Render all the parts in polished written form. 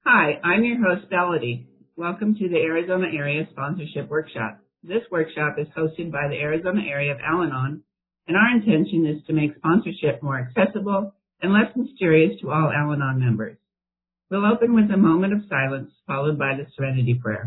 Hi, I'm your host, Melody. Welcome to the Arizona Area Sponsorship Workshop. This workshop is hosted by the Arizona area of Al-Anon, and our intention is to make sponsorship more accessible and less mysterious to all Al-Anon members. We'll open with a moment of silence, followed by the Serenity Prayer.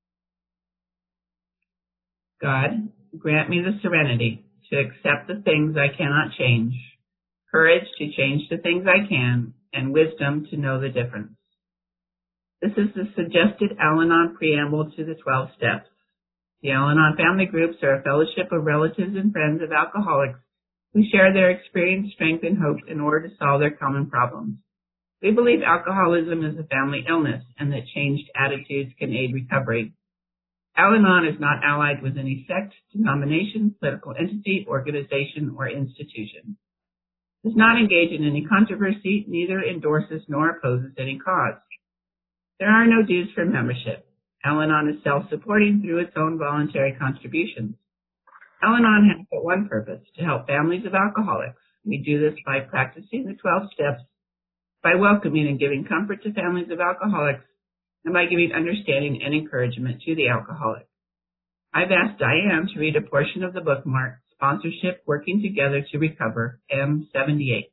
God, grant me the serenity to accept the things I cannot change, courage to change the things I can, and wisdom to know the difference. This is the suggested Al-Anon preamble to the 12 steps. The Al-Anon family groups are a fellowship of relatives and friends of alcoholics who share their experience, strength, and hope in order to solve their common problems. We believe alcoholism is a family illness and that changed attitudes can aid recovery. Al-Anon is not allied with any sect, denomination, political entity, organization, or institution. It does not engage in any controversy, neither endorses nor opposes any cause. There are no dues for membership. Al-Anon is self-supporting through its own voluntary contributions. Al-Anon has but one purpose, to help families of alcoholics. We do this by practicing the 12 steps, by welcoming and giving comfort to families of alcoholics, and by giving understanding and encouragement to the alcoholic. I've asked Diane to read a portion of the book marked Sponsorship Working Together to Recover, M78.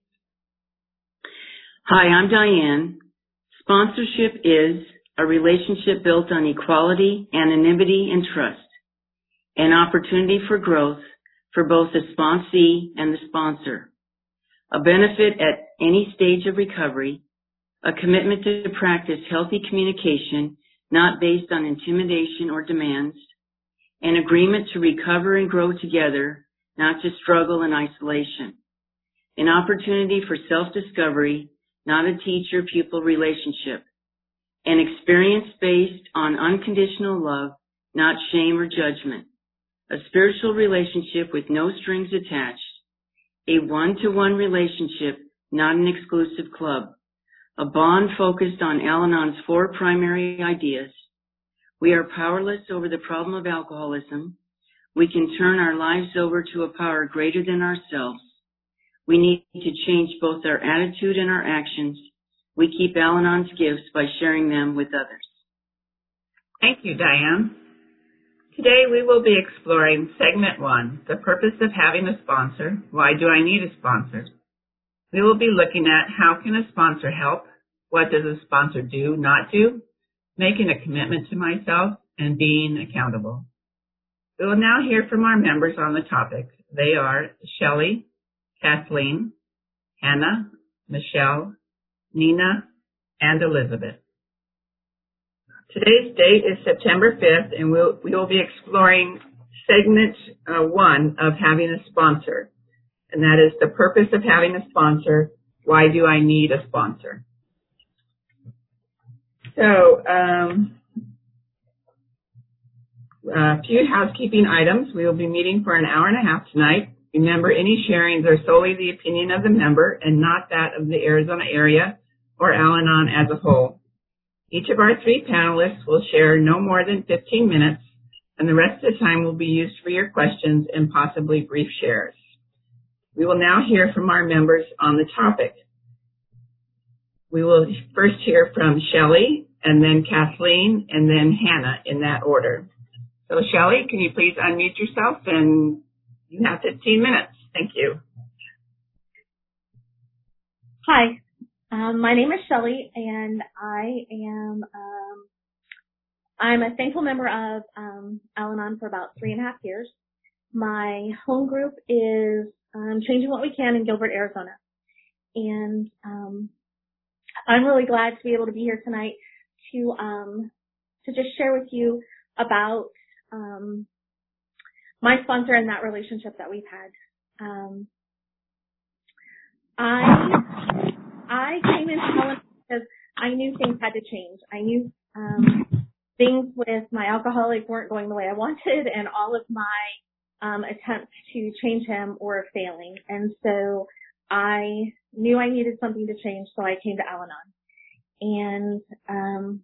Hi, I'm Diane. Sponsorship is a relationship built on equality, anonymity, and trust, an opportunity for growth for both the sponsee and the sponsor, a benefit at any stage of recovery, a commitment to practice healthy communication not based on intimidation or demands, an agreement to recover and grow together, not to struggle in isolation, an opportunity for self-discovery, not a teacher-pupil relationship, an experience based on unconditional love, not shame or judgment, a spiritual relationship with no strings attached, a one-to-one relationship, not an exclusive club, a bond focused on Al-Anon's 4 primary ideas. We are powerless over the problem of alcoholism. We can turn our lives over to a power greater than ourselves. We need to change both our attitude and our actions. We keep Al-Anon's gifts by sharing them with others. Thank you, Diane. Today we will be exploring Segment 1, the purpose of having a sponsor. Why do I need a sponsor? We will be looking at how can a sponsor help, what does a sponsor do, not do, making a commitment to myself, and being accountable. We will now hear from our members on the topic. They are Shelley, Kathleen, Hannah, Michelle, Nina, and Elizabeth. Today's date is September 5th, and we will be exploring Segment 1 of having a sponsor. And that is the purpose of having a sponsor. Why do I need a sponsor? So, a few housekeeping items. We will be meeting for an hour and a half tonight. Remember, any sharings are solely the opinion of the member and not that of the Arizona area or Al-Anon as a whole. Each of our 3 panelists will share no more than 15 minutes, and the rest of the time will be used for your questions and possibly brief shares. We will now hear from our members on the topic. We will first hear from Shelley, and then Kathleen, and then Hannah in that order. So Shelley, can you please unmute yourself, and you have 15 minutes. Thank you. Hi, my name is Shelley, and I'm a thankful member of Al-Anon for about 3.5 years. My home group is Changing What We Can in Gilbert, Arizona. And I'm really glad to be able to be here tonight to just share with you about my sponsor and that relationship that we've had. I came into Al-Anon because I knew things had to change. I knew things with my alcoholic weren't going the way I wanted, and all of my attempts to change him were failing. And so I knew I needed something to change, so I came to Al-Anon. And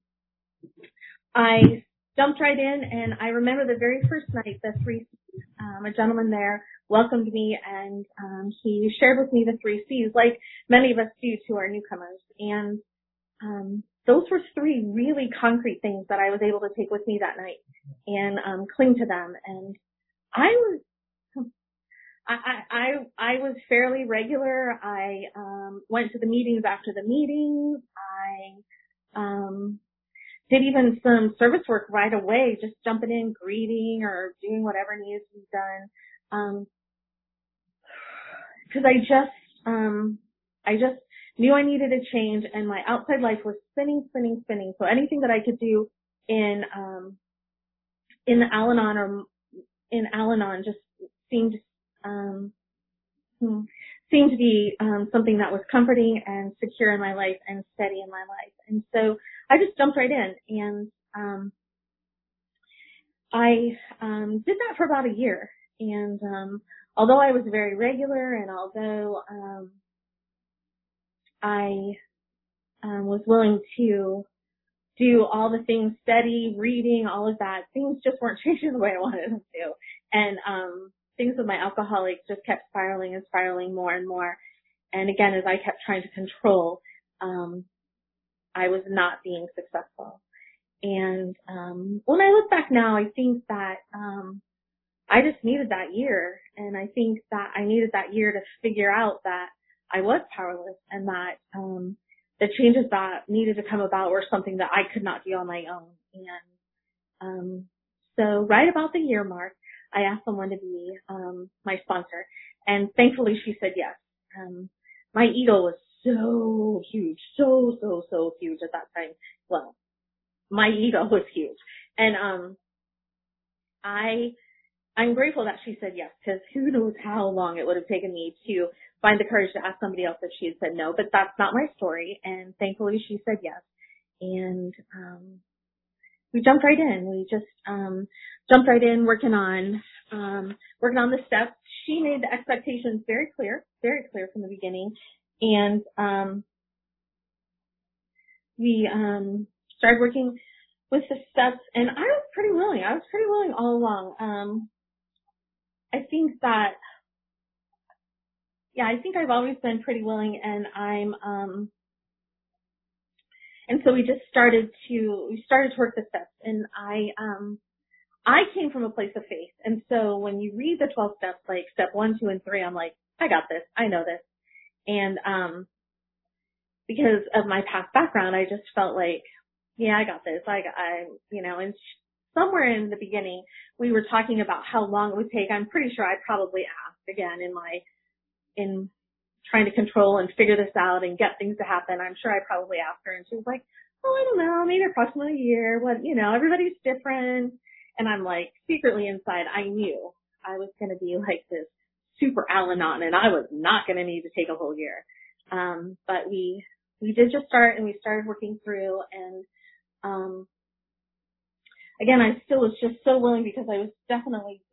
I jumped right in, and I remember the very first night, the 3 C's, a gentleman there welcomed me, and he shared with me the 3 C's, like many of us do to our newcomers. And those were three really concrete things that I was able to take with me that night and cling to them. And I was fairly regular. I went to the meetings after the meetings. I did even some service work right away, just jumping in, greeting, or doing whatever needed to be done. Because I just knew I needed a change, and my outside life was spinning. So anything that I could do in Al-Anon just seemed to be something that was comforting and secure in my life and steady in my life. And so I just jumped right in, and I did that for about a year. And although I was very regular, and although I was willing to do all the things, steady, reading, all of that, things just weren't changing the way I wanted them to. And things with my alcoholics just kept spiraling and spiraling more and more. And again, as I kept trying to control, I was not being successful. And when I look back now, I think that I just needed that year. And I think that I needed that year to figure out that I was powerless, and that the changes that needed to come about were something that I could not do on my own. And so right about the year mark, I asked someone to be my sponsor, and thankfully she said yes. My ego was so huge, so huge at that time. Well, my ego was huge, and I'm grateful that she said yes, because who knows how long it would have taken me to find the courage to ask somebody else if she had said no. But that's not my story, and thankfully she said yes. And we jumped right in. We just jumped right in, working on the steps. She made the expectations very clear from the beginning, and we started working with the steps. And I was pretty willing. All along. I think I've always been pretty willing, and and so we started to work the steps. And I came from a place of faith. And so when you read the 12 steps, like step 1, 2, and 3, I'm like, I got this. I know this. And because of my past background, I just felt like, yeah, I got this. And somewhere in the beginning, we were talking about how long it would take. I'm pretty sure I probably asked again in trying to control and figure this out and get things to happen. I'm sure I probably asked her, and she was like, oh, I don't know, maybe approximately a year. Everybody's different. And I'm like, secretly inside, I knew I was going to be like this super Al-Anon, and I was not going to need to take a whole year. But we did just start, and we started working through. And again, I still was just so willing, because I was definitely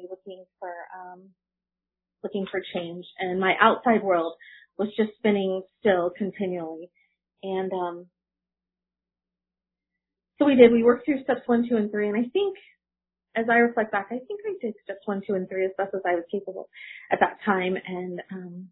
looking for change, and my outside world was just spinning still continually. And so we worked through steps 1, 2, and 3, and I think, as I reflect back, I think I did steps 1, 2, and 3 as best as I was capable at that time, and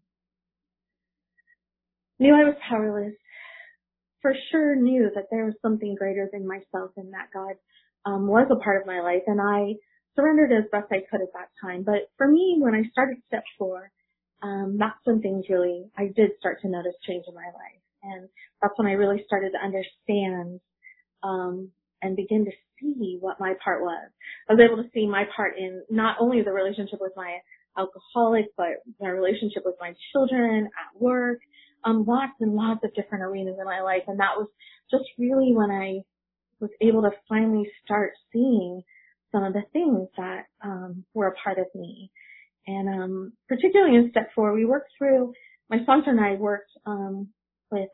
knew I was powerless. For sure knew that there was something greater than myself, and that God was a part of my life, and I surrendered as best I could at that time. But for me, when I started step 4, that's when I did start to notice change in my life. And that's when I really started to understand and begin to see what my part was. I was able to see my part in not only the relationship with my alcoholic, but my relationship with my children, at work, lots and lots of different arenas in my life. And that was just really when I was able to finally start seeing some of the things that were a part of me. And particularly in step 4, we worked through, my sponsor and I worked with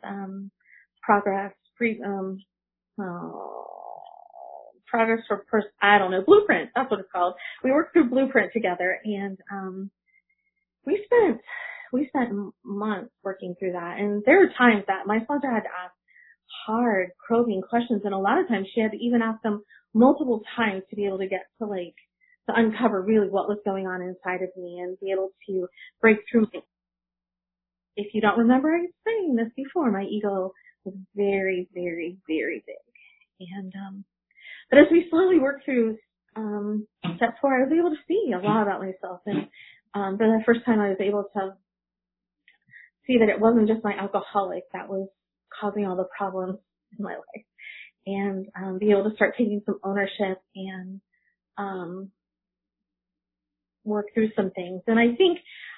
Blueprint, that's what it's called. We worked through Blueprint together, and we spent months working through that. And there were times that my sponsor had to ask hard, probing questions, and a lot of times she had to even ask them multiple times to be able to get to uncover really what was going on inside of me and be able to break through. If you don't remember, I was saying this before, my ego was very, very, through step 4, I was able to see a lot about myself. And for the first time, I was able to see that it wasn't just my alcoholic that was causing all the problems in my life, and be able to start taking some ownership and work through some things. And I think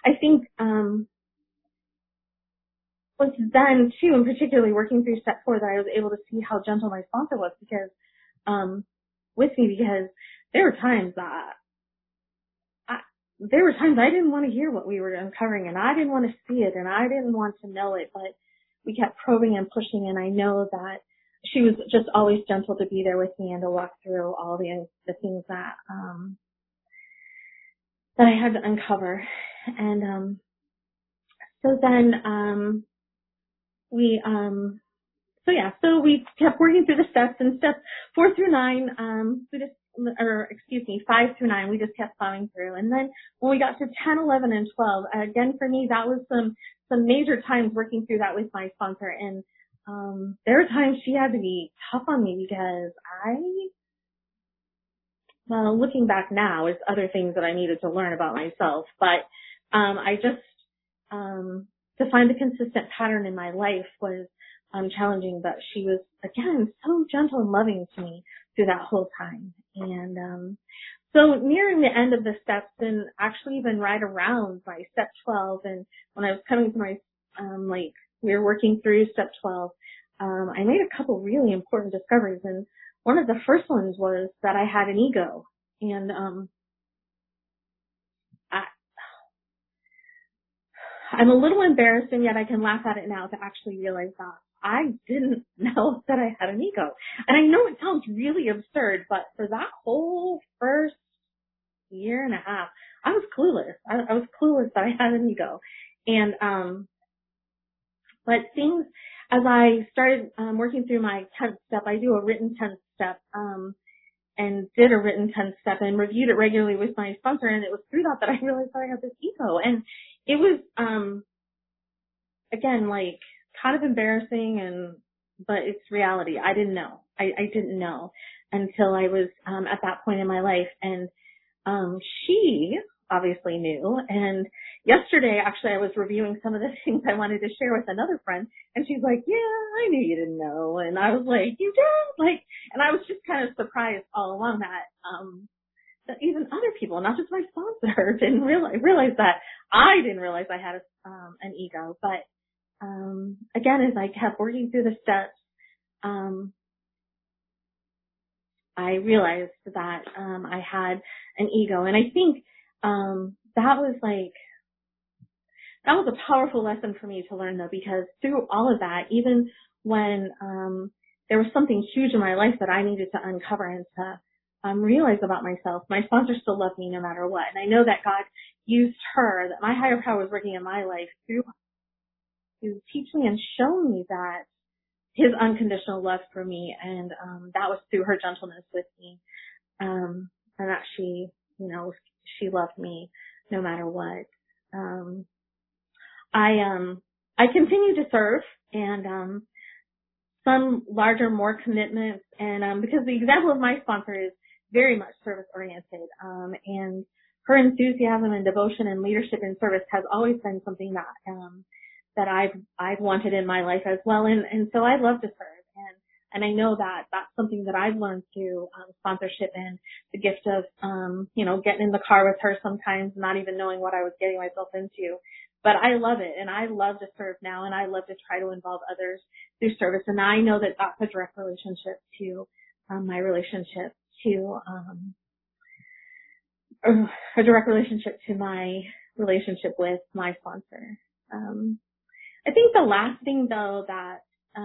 was then too, and particularly working through step 4, that I was able to see how gentle my sponsor was with me, because there were times I didn't want to hear what we were uncovering, and I didn't want to see it, and I didn't want to know it, but we kept probing and pushing, and I know that she was just always gentle to be there with me and to walk through all the things that I had to uncover. And so then so we kept working through the steps, and steps 4 through 9, 5 through 9, we just kept plowing through. And then when we got to 10, 11, and 12, again, for me, that was some major times working through that with my sponsor. And there were times she had to be tough on me, because looking back now, it's other things that I needed to learn about myself. But I just, to find the consistent pattern in my life was challenging, but she was, again, so gentle and loving to me through that whole time. And so nearing the end of the steps, and actually even right around my step 12, and when I was coming to my, we were working through step 12, I made a couple really important discoveries. And one of the first ones was that I had an ego. And I'm a little embarrassed, and yet I can laugh at it now to actually realize that I didn't know that I had an ego. And I know it sounds really absurd, but for that whole first year and a half, I was clueless. I was clueless that I had an ego. And but things, as I started working through my 10th step, I do a written 10th step, and did a written 10th step and reviewed it regularly with my sponsor. And it was through that I realized that I had this ego. And it was, again, kind of embarrassing, but it's reality. I didn't know. I didn't know until I was at that point in my life. And she obviously knew. And yesterday, actually, I was reviewing some of the things I wanted to share with another friend, and she's like, "Yeah, I knew you didn't know." And I was like, "You did?" And I was just kind of surprised all along that even other people, not just my sponsor, didn't realize that. I didn't realize I had an ego. But again, as I kept working through the steps, I realized that I had an ego. And I think that was a powerful lesson for me to learn, though, because through all of that, even when there was something huge in my life that I needed to uncover and to realize about myself, my sponsor still loved me no matter what. And I know that God used her, that my higher power was working in my life through her to teach me and show me that his unconditional love for me, and that was through her gentleness with me, and that she loved me no matter what. I continue to serve, and some larger, more commitments, and because the example of my sponsor is very much service oriented, and her enthusiasm and devotion and leadership in service has always been something that I've wanted in my life as well, and so I love to serve, and I know that that's something that I've learned through sponsorship and the gift of getting in the car with her sometimes, not even knowing what I was getting myself into. But I love it, and I love to serve now, and I love to try to involve others through service. And I know that that's a direct relationship to my relationship to a direct relationship to my relationship with my sponsor. I think the last thing, though, that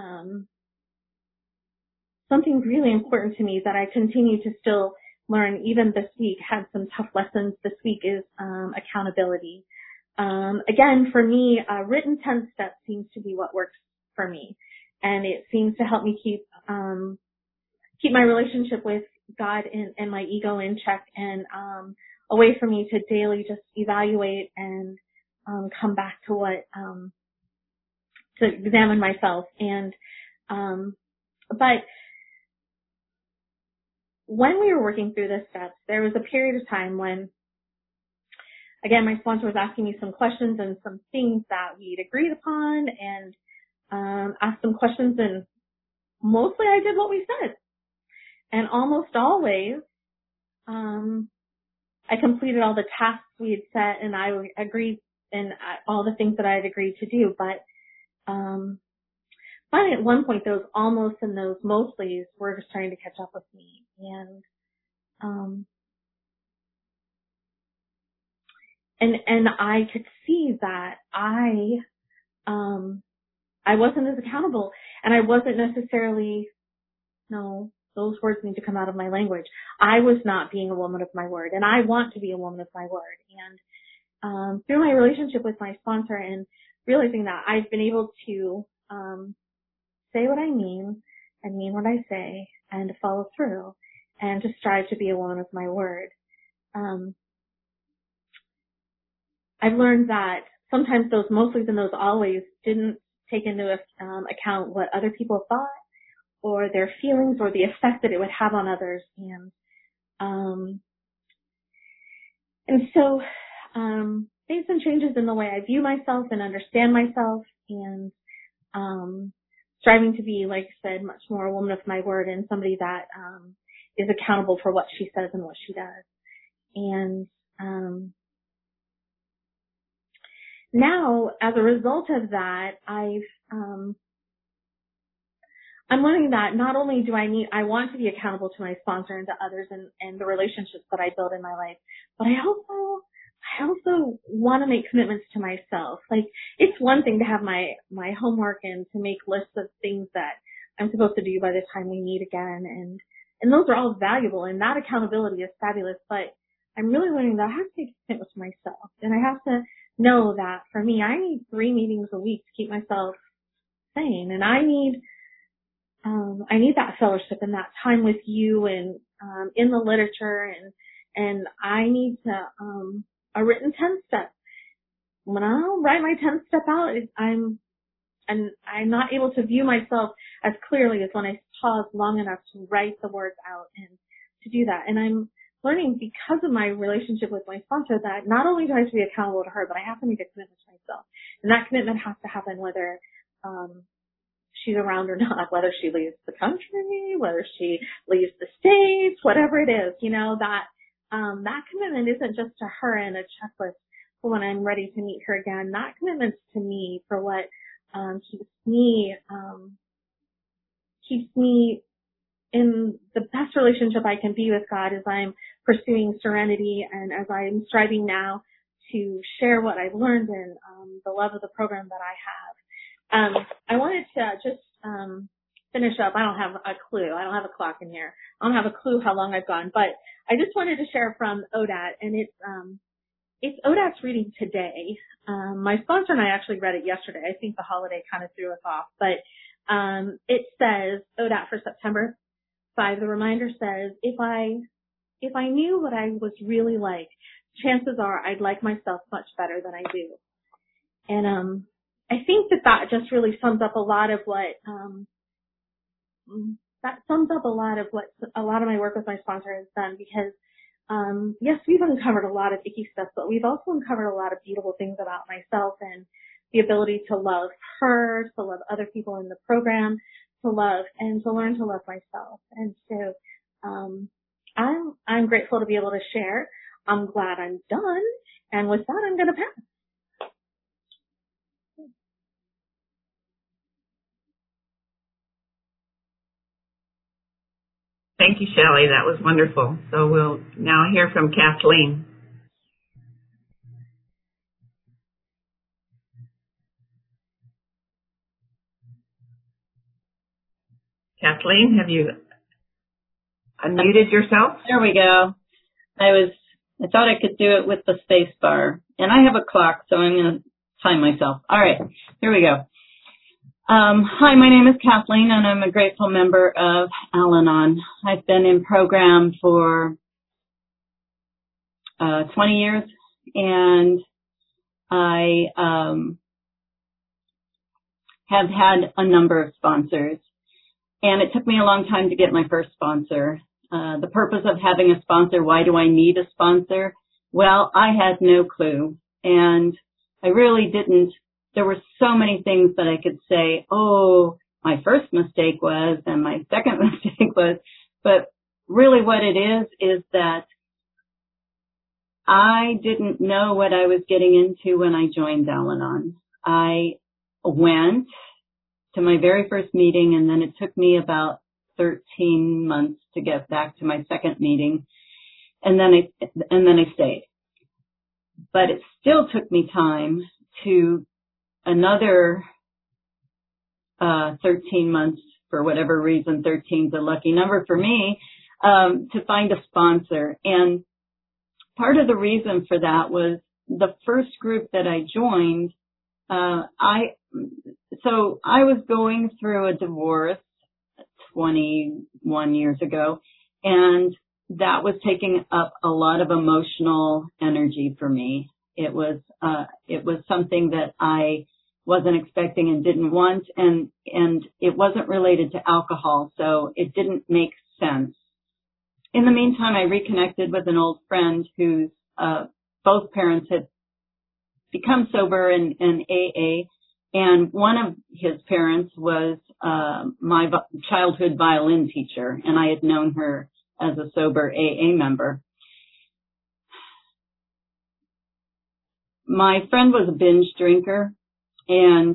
something really important to me that I continue to still learn even this week, had some tough lessons this week, is accountability. Again, for me, a written 10 steps seems to be what works for me. And it seems to help me keep my relationship with God and my ego in check, and a way for me to daily just evaluate and come back to to examine myself. And but when we were working through the steps, there was a period of time when, again, my sponsor was asking me some questions and some things that we'd agreed upon, and asked some questions, and mostly I did what we said. And almost always, I completed all the tasks we had set, and I agreed and all the things that I had agreed to do. But finally, at one point, those almost and those mostly's were just trying to catch up with me, and I could see that I wasn't as accountable, and I wasn't necessarily, no, those words need to come out of my language. I was not being a woman of my word, and I want to be a woman of my word. And through my relationship with my sponsor and realizing that, I've been able to say what I mean and mean what I say, and to follow through and to strive to be a woman of my word. I've learned that sometimes those mostly's and those always didn't take into account what other people thought or their feelings or the effect that it would have on others. And so made some changes in the way I view myself and understand myself, and striving to be, like I said, much more a woman of my word and somebody that is accountable for what she says and what she does. And now, as a result of that, I'm learning that not only do I want to be accountable to my sponsor and to others and the relationships that I build in my life, but I also want to make commitments to myself. Like, it's one thing to have my homework and to make lists of things that I'm supposed to do by the time we meet again, and those are all valuable, and that accountability is fabulous, but I'm really learning that I have to make a commitment to myself, and I have to know that for me, I need 3 meetings a week to keep myself sane, and I need that fellowship and that time with you and in the literature, and I need to a written 10-step. When I'll write my 10-step out, I'm not able to view myself as clearly as when I pause long enough to write the words out and to do that. And I'm learning, because of my relationship with my sponsor, that not only do I have to be accountable to her, but I have to make a commitment to myself. And that commitment has to happen whether she's around or not, whether she leaves the country, whether she leaves the States, whatever it is, that commitment isn't just to her and a checklist for when I'm ready to meet her again. That commitment's to me for what keeps me in the best relationship I can be with God as I'm pursuing serenity and as I'm striving now to share what I've learned in the love of the program that I have. I wanted to just finish up. I don't have a clue. I don't have a clock in here. I don't have a clue how long I've gone, but I just wanted to share from ODAT, and it's ODAT's reading today. My sponsor and I actually read it yesterday. I think the holiday kind of threw us off, but it says, ODAT for September 5, the reminder says, if I knew what I was really like, chances are I'd like myself much better than I do. And I think that just really sums up a lot of what a lot of my work with my sponsor has done, because yes, we've uncovered a lot of icky stuff, but we've also uncovered a lot of beautiful things about myself and the ability to love her, to love other people in the program, to love and to learn to love myself. And so I'm grateful to be able to share. I'm glad I'm done. And with that, I'm going to pass. Thank you, Shelley. That was wonderful. So we'll now hear from Kathleen. Kathleen, have you unmuted yourself? There we go. I thought I could do it with the space bar. And I have a clock, so I'm going to time myself. All right, here we go. Hi, my name is Kathleen, and I'm a grateful member of Al-Anon. I've been in program for 20 years, and I have had a number of sponsors. And it took me a long time to get my first sponsor. the purpose of having a sponsor. Why do I need a sponsor? Well, I had no clue, and I really didn't. There were so many things that I could say, oh, my first mistake was, and my second mistake was, but really what it is that I didn't know what I was getting into when I joined Al-Anon. I went to my very first meeting, and then it took me about 13 months to get back to my second meeting, and then I stayed. But it still took me time to another 13 months, for whatever reason. 13's a lucky number for me, to find a sponsor. And part of the reason for that was the first group that I joined. I was going through a divorce 21 years ago, and that was taking up a lot of emotional energy for me. It was something that I wasn't expecting and didn't want, and it wasn't related to alcohol, so it didn't make sense. In the meantime, I reconnected with an old friend whose both parents had become sober in AA, and one of his parents was my childhood violin teacher, and I had known her as a sober AA member. My friend was a binge drinker, and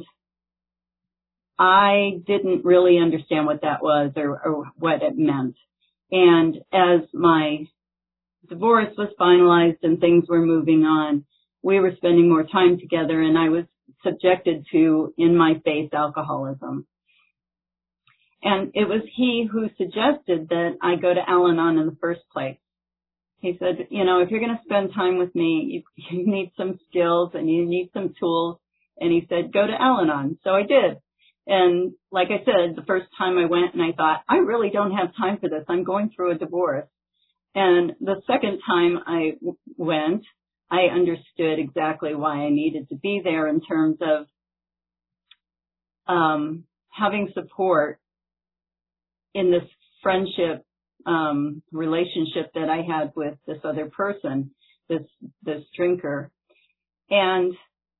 I didn't really understand what that was or what it meant. And as my divorce was finalized and things were moving on, we were spending more time together, and I was subjected to, in my face, alcoholism. And it was he who suggested that I go to Al-Anon in the first place. He said, you know, if you're going to spend time with me, you need some skills and you need some tools. And he said, go to Al-Anon. So I did. And like I said, the first time I went and I thought, I really don't have time for this. I'm going through a divorce. And the second time I went, I understood exactly why I needed to be there in terms of having support in this friendship relationship that I had with this other person, this drinker. And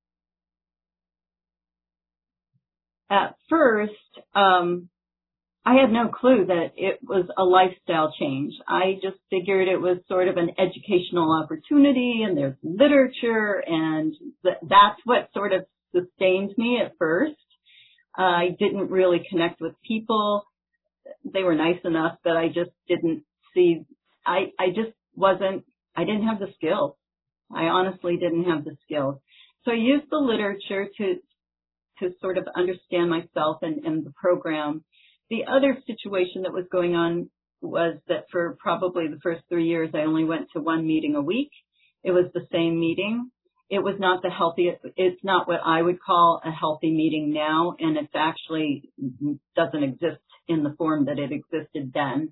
at first, I had no clue that it was a lifestyle change. I just figured it was sort of an educational opportunity, and there's literature, and that's what sort of sustained me at first. I didn't really connect with people. They were nice enough, but I just didn't see, I didn't have the skills. I honestly didn't have the skills. So I used the literature to sort of understand myself and the program. The other situation that was going on was that for probably the first 3 years, I only went to one meeting a week. It was the same meeting. It was not the healthiest, it's not what I would call a healthy meeting now, and it actually doesn't exist in the form that it existed then.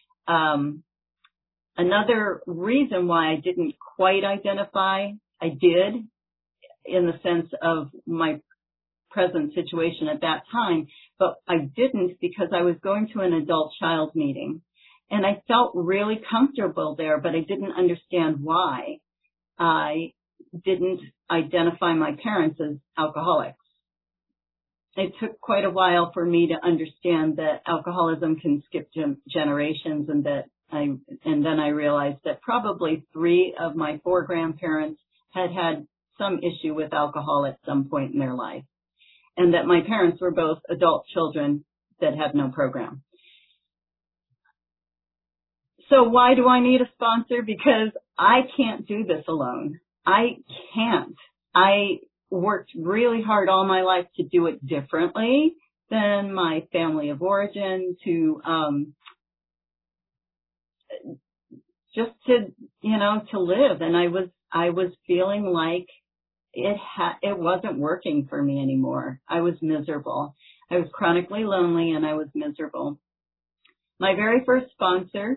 Another reason why I didn't quite identify, I did, in the sense of my present situation at that time, but I didn't because I was going to an adult-child meeting, and I felt really comfortable there, but I didn't understand why. I didn't identify my parents as alcoholics. It took quite a while for me to understand that alcoholism can skip generations, and then I realized that probably 3 of my 4 grandparents had some issue with alcohol at some point in their life, and that my parents were both adult children that had no program. So why do I need a sponsor? Because I can't do this alone. I can't. I worked really hard all my life to do it differently than my family of origin, to just to live. And I was feeling like it wasn't working for me anymore. I was miserable. I was chronically lonely, and I was miserable. My very first sponsor,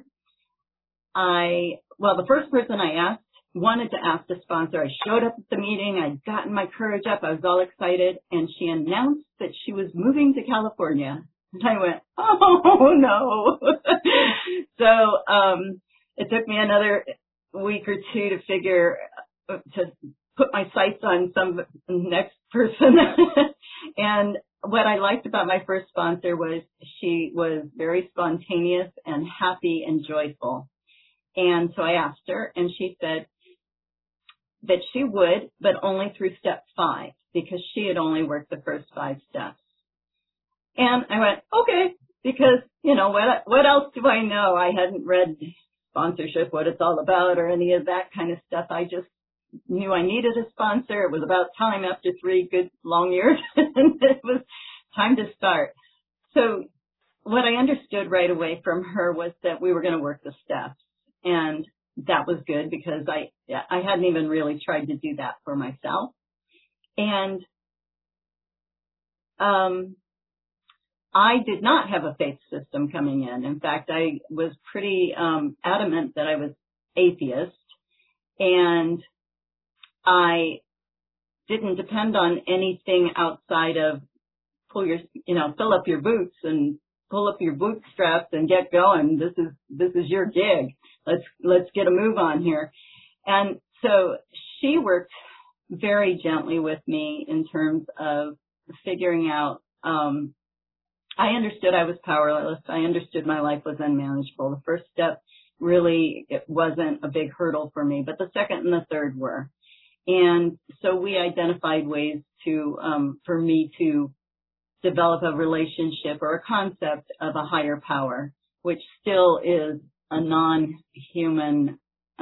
the first person I wanted to ask the sponsor, I showed up at the meeting, I'd gotten my courage up, I was all excited, and she announced that she was moving to California. And I went, oh no. So it took me another week or two to to put my sights on some next person. And what I liked about my first sponsor was she was very spontaneous and happy and joyful. And so I asked her, and she said that she would, but only through step 5, because she had only worked the first 5 steps. And I went, okay, because, what else do I know? I hadn't read sponsorship, what it's all about, or any of that kind of stuff. I just knew I needed a sponsor. It was about time after 3 good long years, and it was time to start. So what I understood right away from her was that we were going to work the steps, and that was good because I hadn't even really tried to do that for myself. And I did not have a faith system coming in. In fact, I was pretty adamant that I was atheist, and I didn't depend on anything outside of fill up your boots and pull up your bootstraps and get going. This is your gig. Let's get a move on here. And so she worked very gently with me in terms of figuring out, I understood I was powerless. I understood my life was unmanageable. The first step really, it wasn't a big hurdle for me, but the second and the third were. And so we identified ways for me to develop a relationship or a concept of a higher power, which still is a non-human,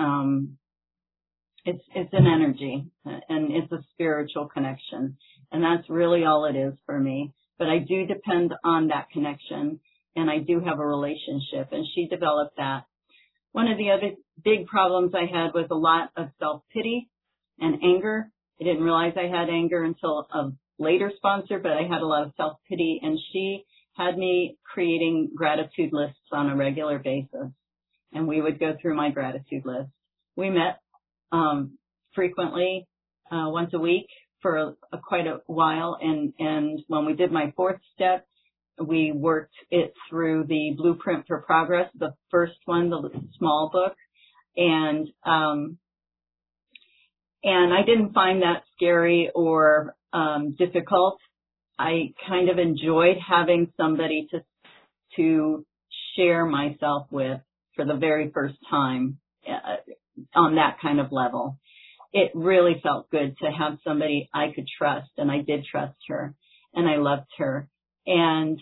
it's an energy, and it's a spiritual connection. And that's really all it is for me. But I do depend on that connection, and I do have a relationship, and she developed that. One of the other big problems I had was a lot of self-pity and anger. I didn't realize I had anger until a later sponsor, but I had a lot of self-pity, and she had me creating gratitude lists on a regular basis, and we would go through my gratitude list. We met frequently, once a week for quite a while, and when we did my 4th step, we worked it through the Blueprint for Progress, the first one, the small book, and I didn't find that scary or difficult. I kind of enjoyed having somebody to share myself with for the very first time on that kind of level. It really felt good to have somebody I could trust, and I did trust her, and I loved her. And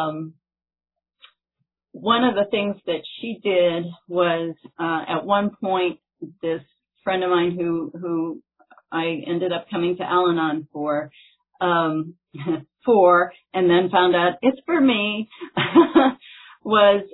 one of the things that she did was, at one point, this friend of mine who I ended up coming to Al-Anon for, and then found out it's for me, was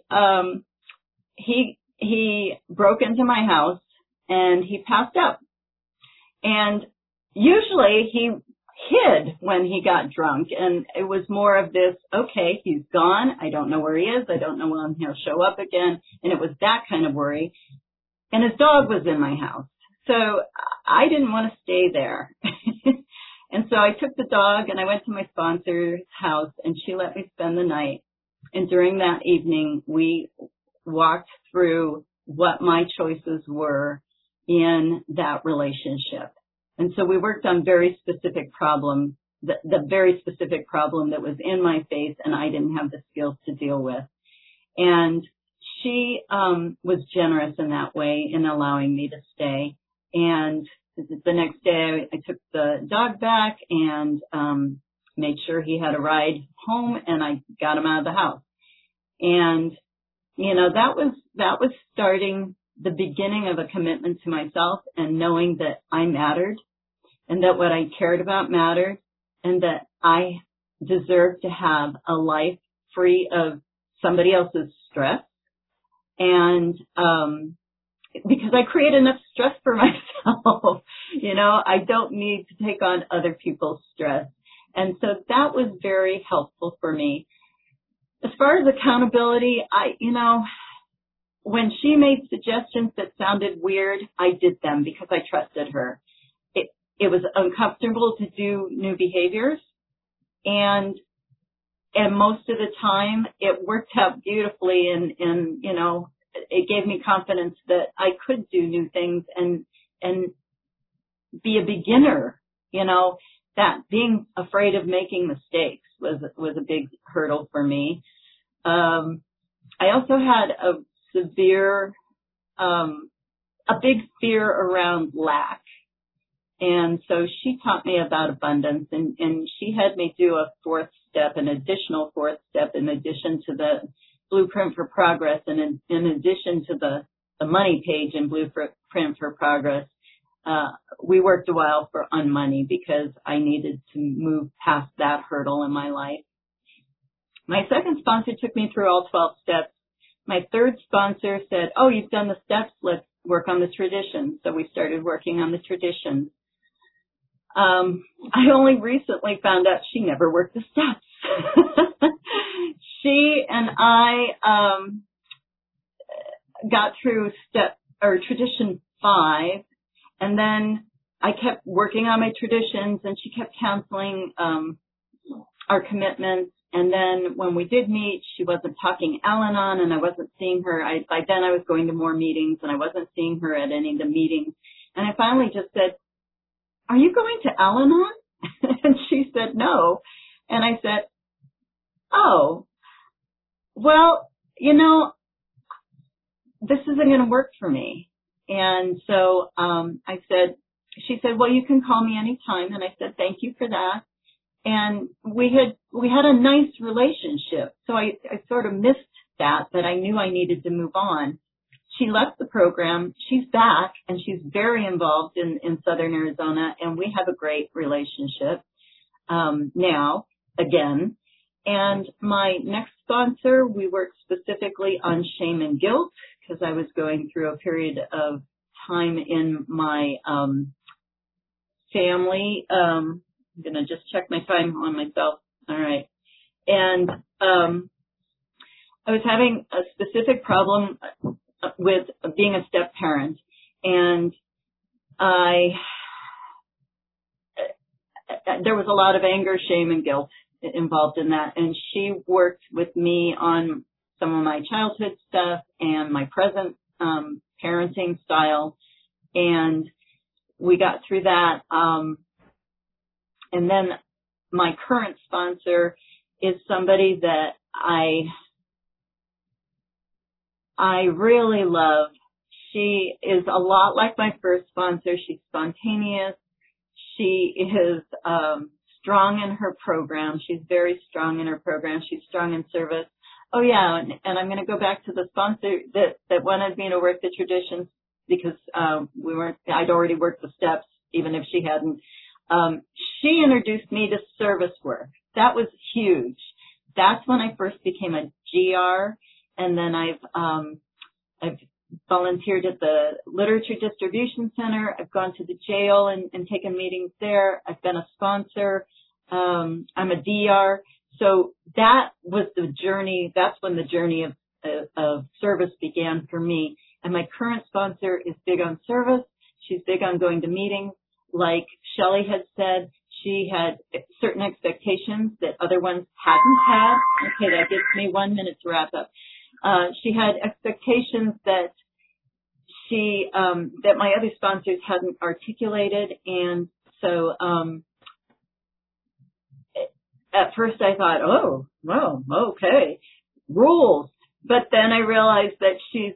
he broke into my house and he passed out. And usually he hid when he got drunk, and it was more of this, okay, he's gone, I don't know where he is, I don't know when he'll show up again, and it was that kind of worry. And his dog was in my house, so I didn't want to stay there. And so I took the dog and I went to my sponsor's house, and she let me spend the night. And during that evening, we walked through what my choices were in that relationship. And so we worked on very specific problems, the very specific problem that was in my face and I didn't have the skills to deal with. And she was generous in that way in allowing me to stay. And the next day I took the dog back and made sure he had a ride home, and I got him out of the house. And, that was starting the beginning of a commitment to myself and knowing that I mattered and that what I cared about mattered and that I deserved to have a life free of somebody else's stress. And because I create enough stress for myself, I don't need to take on other people's stress. And so that was very helpful for me. As far as accountability, when she made suggestions that sounded weird, I did them because I trusted her. It was uncomfortable to do new behaviors, and most of the time it worked out beautifully, and it gave me confidence that I could do new things and be a beginner. You know, that being afraid of making mistakes was a big hurdle for me. I also had a big fear around lack. And so she taught me about abundance, and she had me do an additional fourth step in addition to the Blueprint for Progress, and in addition to the money page in Blueprint for Progress. We worked a while on money because I needed to move past that hurdle in my life. My second sponsor took me through all 12 steps. My third sponsor said, oh, you've done the steps, let's work on the traditions. So we started working on the traditions. I only recently found out she never worked the steps. She and I got through tradition 5, and then I kept working on my traditions, and she kept canceling our commitments. And then when we did meet, she wasn't talking Al-Anon, and I wasn't seeing her. By then I was going to more meetings, and I wasn't seeing her at any of the meetings. And I finally just said, are you going to Al-Anon? And she said, no. And I said, oh, well, you know, this isn't going to work for me. And so she said, well, you can call me anytime. And I said, thank you for that. And we had a nice relationship. So I sort of missed that, but I knew I needed to move on. She left the program. She's back, and she's very involved in Southern Arizona, and we have a great relationship now, again. And my next sponsor, we worked specifically on shame and guilt because I was going through a period of time in my family. I'm going to just check my time on myself. All right. And I was having a specific problem with being a step parent, and there was a lot of anger, shame, and guilt involved in that. And she worked with me on some of my childhood stuff and my present parenting style, and we got through that. And then my current sponsor is somebody that I really love. She is a lot like my first sponsor. She's spontaneous. She is strong in her program. She's very strong in her program. She's strong in service. Oh yeah, and I'm going to go back to the sponsor that wanted me to work the traditions because I'd already worked the steps, even if she hadn't. She introduced me to service work. That was huge. That's when I first became a GR. And then I've volunteered at the Literature Distribution Center. I've gone to the jail and taken meetings there. I've been a sponsor. I'm a DR. So that was the journey. That's when the journey of service began for me. And my current sponsor is big on service. She's big on going to meetings. Like Shelley had said, she had certain expectations that other ones hadn't had. Okay, that gives me 1 minute to wrap up. She had expectations that that my other sponsors hadn't articulated, and so at first I thought, oh, well, okay, rules. But then I realized that she's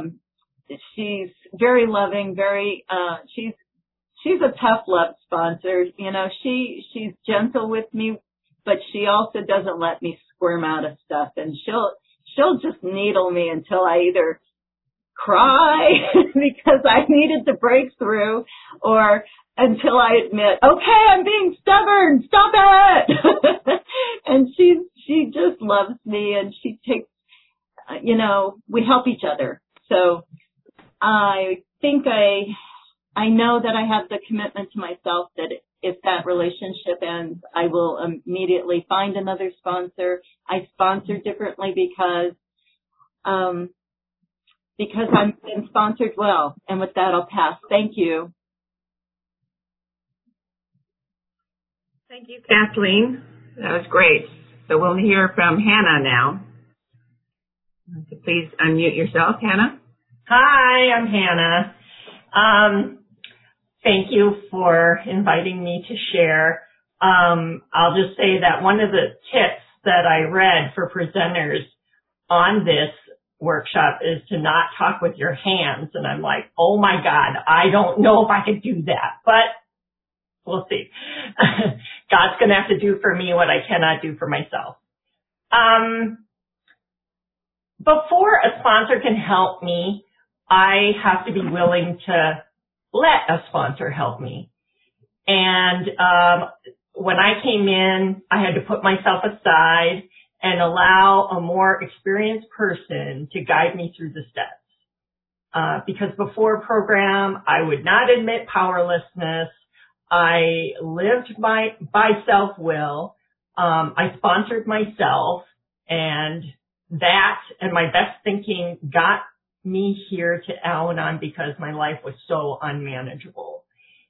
very loving, she's a tough love sponsor. You know, she's gentle with me, but she also doesn't let me squirm out of stuff, and she'll just needle me until I either cry because I needed to break through, or until I admit, okay, I'm being stubborn, stop it. And she just loves me, and she takes, we help each other. So I think I know that I have the commitment to myself that if that relationship ends, I will immediately find another sponsor. I sponsor differently because I'm been sponsored well. And with that, I'll pass. Thank you. Thank you, Kathleen. That was great. So we'll hear from Hannah now. Please unmute yourself, Hannah. Hi, I'm Hannah. Thank you for inviting me to share. I'll just say that one of the tips that I read for presenters on this workshop is to not talk with your hands. And I'm like, oh my God, I don't know if I could do that, but we'll see. God's going to have to do for me what I cannot do for myself. Before a sponsor can help me, I have to be willing to let a sponsor help me. And when I came in, I had to put myself aside and allow a more experienced person to guide me through the steps. Because before program, I would not admit powerlessness. I lived by self-will. I sponsored myself, and that and my best thinking got me here to Al-Anon because my life was so unmanageable.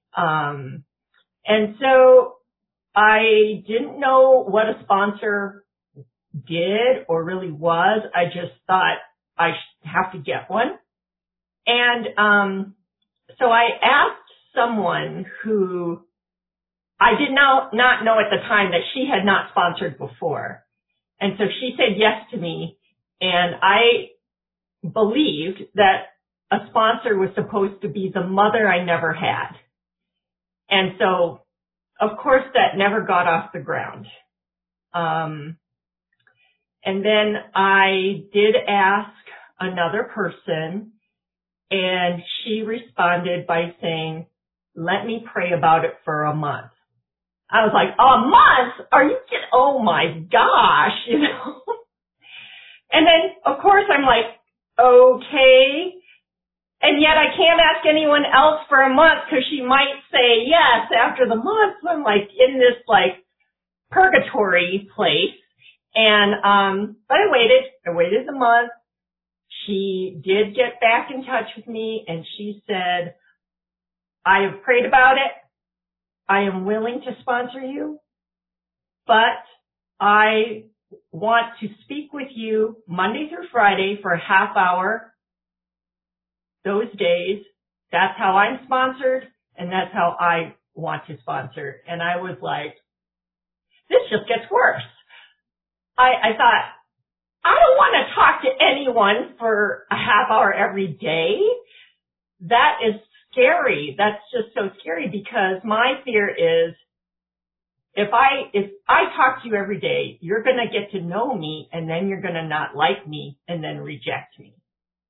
And so I didn't know what a sponsor did or really was. I just thought I should have to get one. And so I asked someone who I did not know at the time that she had not sponsored before. And so she said yes to me, and I believed that a sponsor was supposed to be the mother I never had. And so, of course, that never got off the ground. And then I did ask another person, and she responded by saying, let me pray about it for a month. I was like, a month? Are you kidding? Oh my gosh, you know? And then, of course, I'm like, okay. And yet I can't ask anyone else for a month because she might say yes after the month. So I'm like in this like purgatory place. And, but I waited the month. She did get back in touch with me, and she said, I have prayed about it. I am willing to sponsor you, but I want to speak with you Monday through Friday for a half hour those days. That's how I'm sponsored, and that's how I want to sponsor. And I was like, this just gets worse. I thought, I don't want to talk to anyone for a half hour every day. That is scary. That's just so scary, because my fear is if I talk to you every day, you're going to get to know me, and then you're going to not like me and then reject me.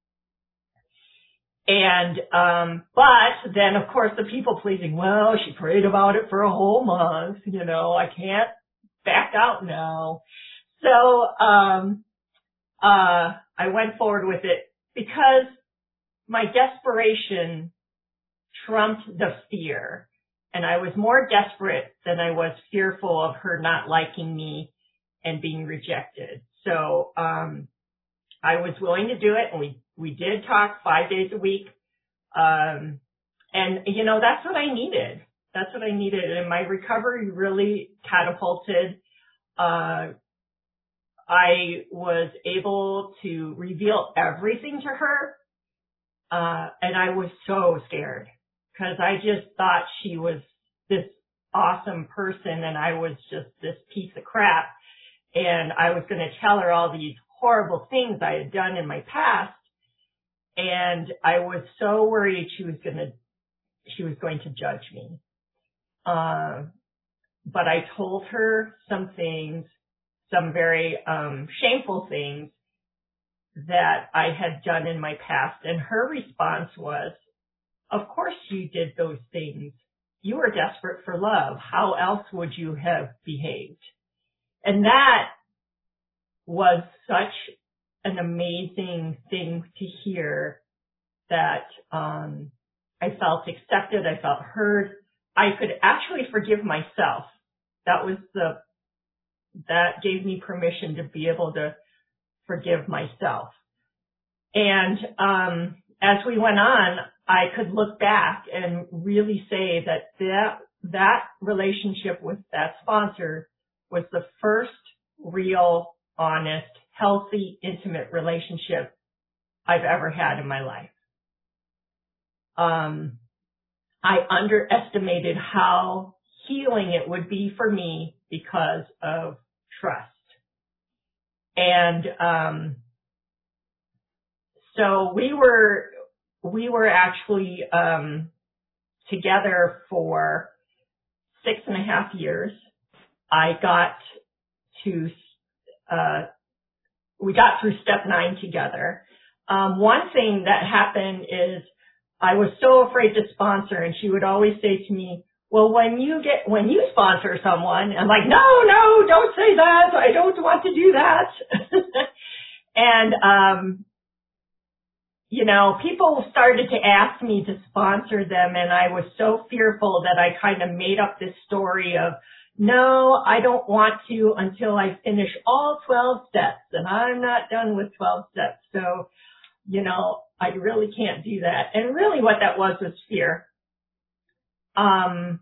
And, but then of course the people pleasing, well, she prayed about it for a whole month, you know, I can't back out now. So, I went forward with it because my desperation trumped the fear, and I was more desperate than I was fearful of her not liking me and being rejected. So, I was willing to do it, and we did talk 5 days a week. And you know, that's what I needed. That's what I needed. And my recovery really catapulted. I was able to reveal everything to her. And I was so scared because I just thought she was this awesome person and I was just this piece of crap. And I was going to tell her all these horrible things I had done in my past. And I was so worried she was going to judge me. But I told her some things, some very shameful things that I had done in my past. And her response was, of course you did those things. You were desperate for love. How else would you have behaved? And that was such an amazing thing to hear, that I felt accepted, I felt heard. I could actually forgive myself. That gave me permission to be able to forgive myself. And as we went on, I could look back and really say that relationship with that sponsor was the first real, honest, healthy, intimate relationship I've ever had in my life. I underestimated how healing it would be for me because of trust. And so we were actually together for 6.5 years. We got through step 9 together. One thing that happened is I was so afraid to sponsor, and she would always say to me, well, when you sponsor someone, I'm like, no, don't say that. I don't want to do that. And, people started to ask me to sponsor them, and I was so fearful that I kind of made up this story of, no, I don't want to until I finish all 12 steps, and I'm not done with 12 steps. So, I really can't do that. And really what that was fear. And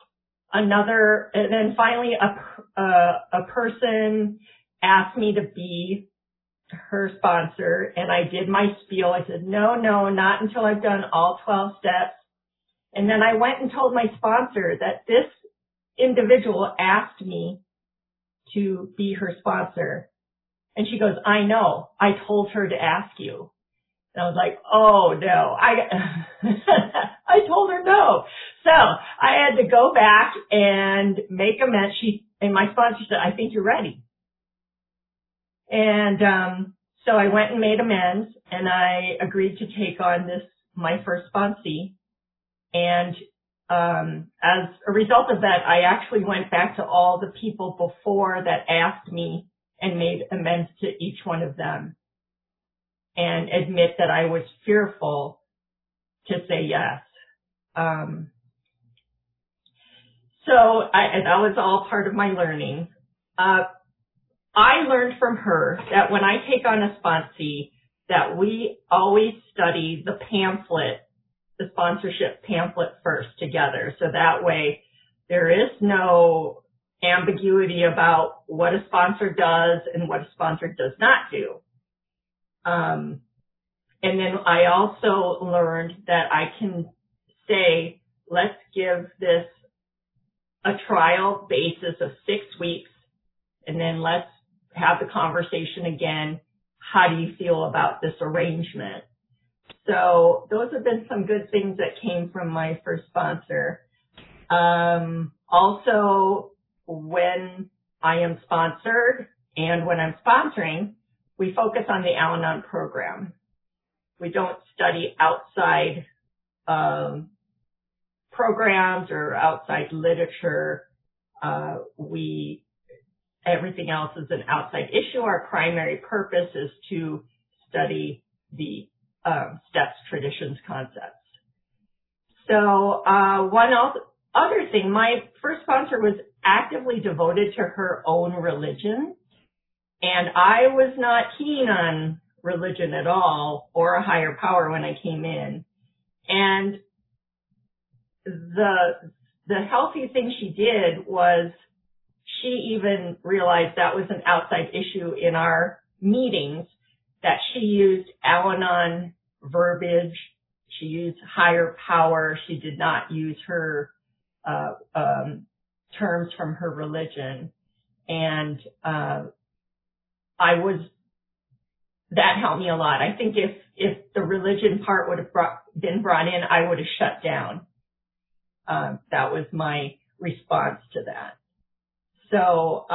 then finally a person asked me to be her sponsor, and I did my spiel. I said, no, not until I've done all 12 steps. And then I went and told my sponsor that this individual asked me to be her sponsor. And she goes, I know, I told her to ask you. And I was like, oh no, I told her no. So I had to go back and make amends. And my sponsor said, I think you're ready. And, so I went and made amends, and I agreed to take on my first sponsee. And, as a result of that, I actually went back to all the people before that asked me and made amends to each one of them, and admit that I was fearful to say yes. So that was all part of my learning. I learned from her that when I take on a sponsee, that we always study the pamphlet, the sponsorship pamphlet first together. So that way there is no ambiguity about what a sponsor does and what a sponsor does not do. And then I also learned that I can say, let's give this a trial basis of 6 weeks, and then let's have the conversation again. How do you feel about this arrangement? So those have been some good things that came from my first sponsor. Also, when I am sponsored and when I'm sponsoring, we focus on the Al-Anon program. We don't study outside programs or outside literature. Everything else is an outside issue. Our primary purpose is to study the steps, traditions, concepts. So one other thing, my first sponsor was actively devoted to her own religion, and I was not keen on religion at all or a higher power when I came in. And the healthy thing she did was she even realized that was an outside issue in our meetings, that she used Al-Anon verbiage. She used higher power. She did not use her terms from her religion. And that helped me a lot. I think if the religion part would have been brought in, I would have shut down. That was my response to that. So,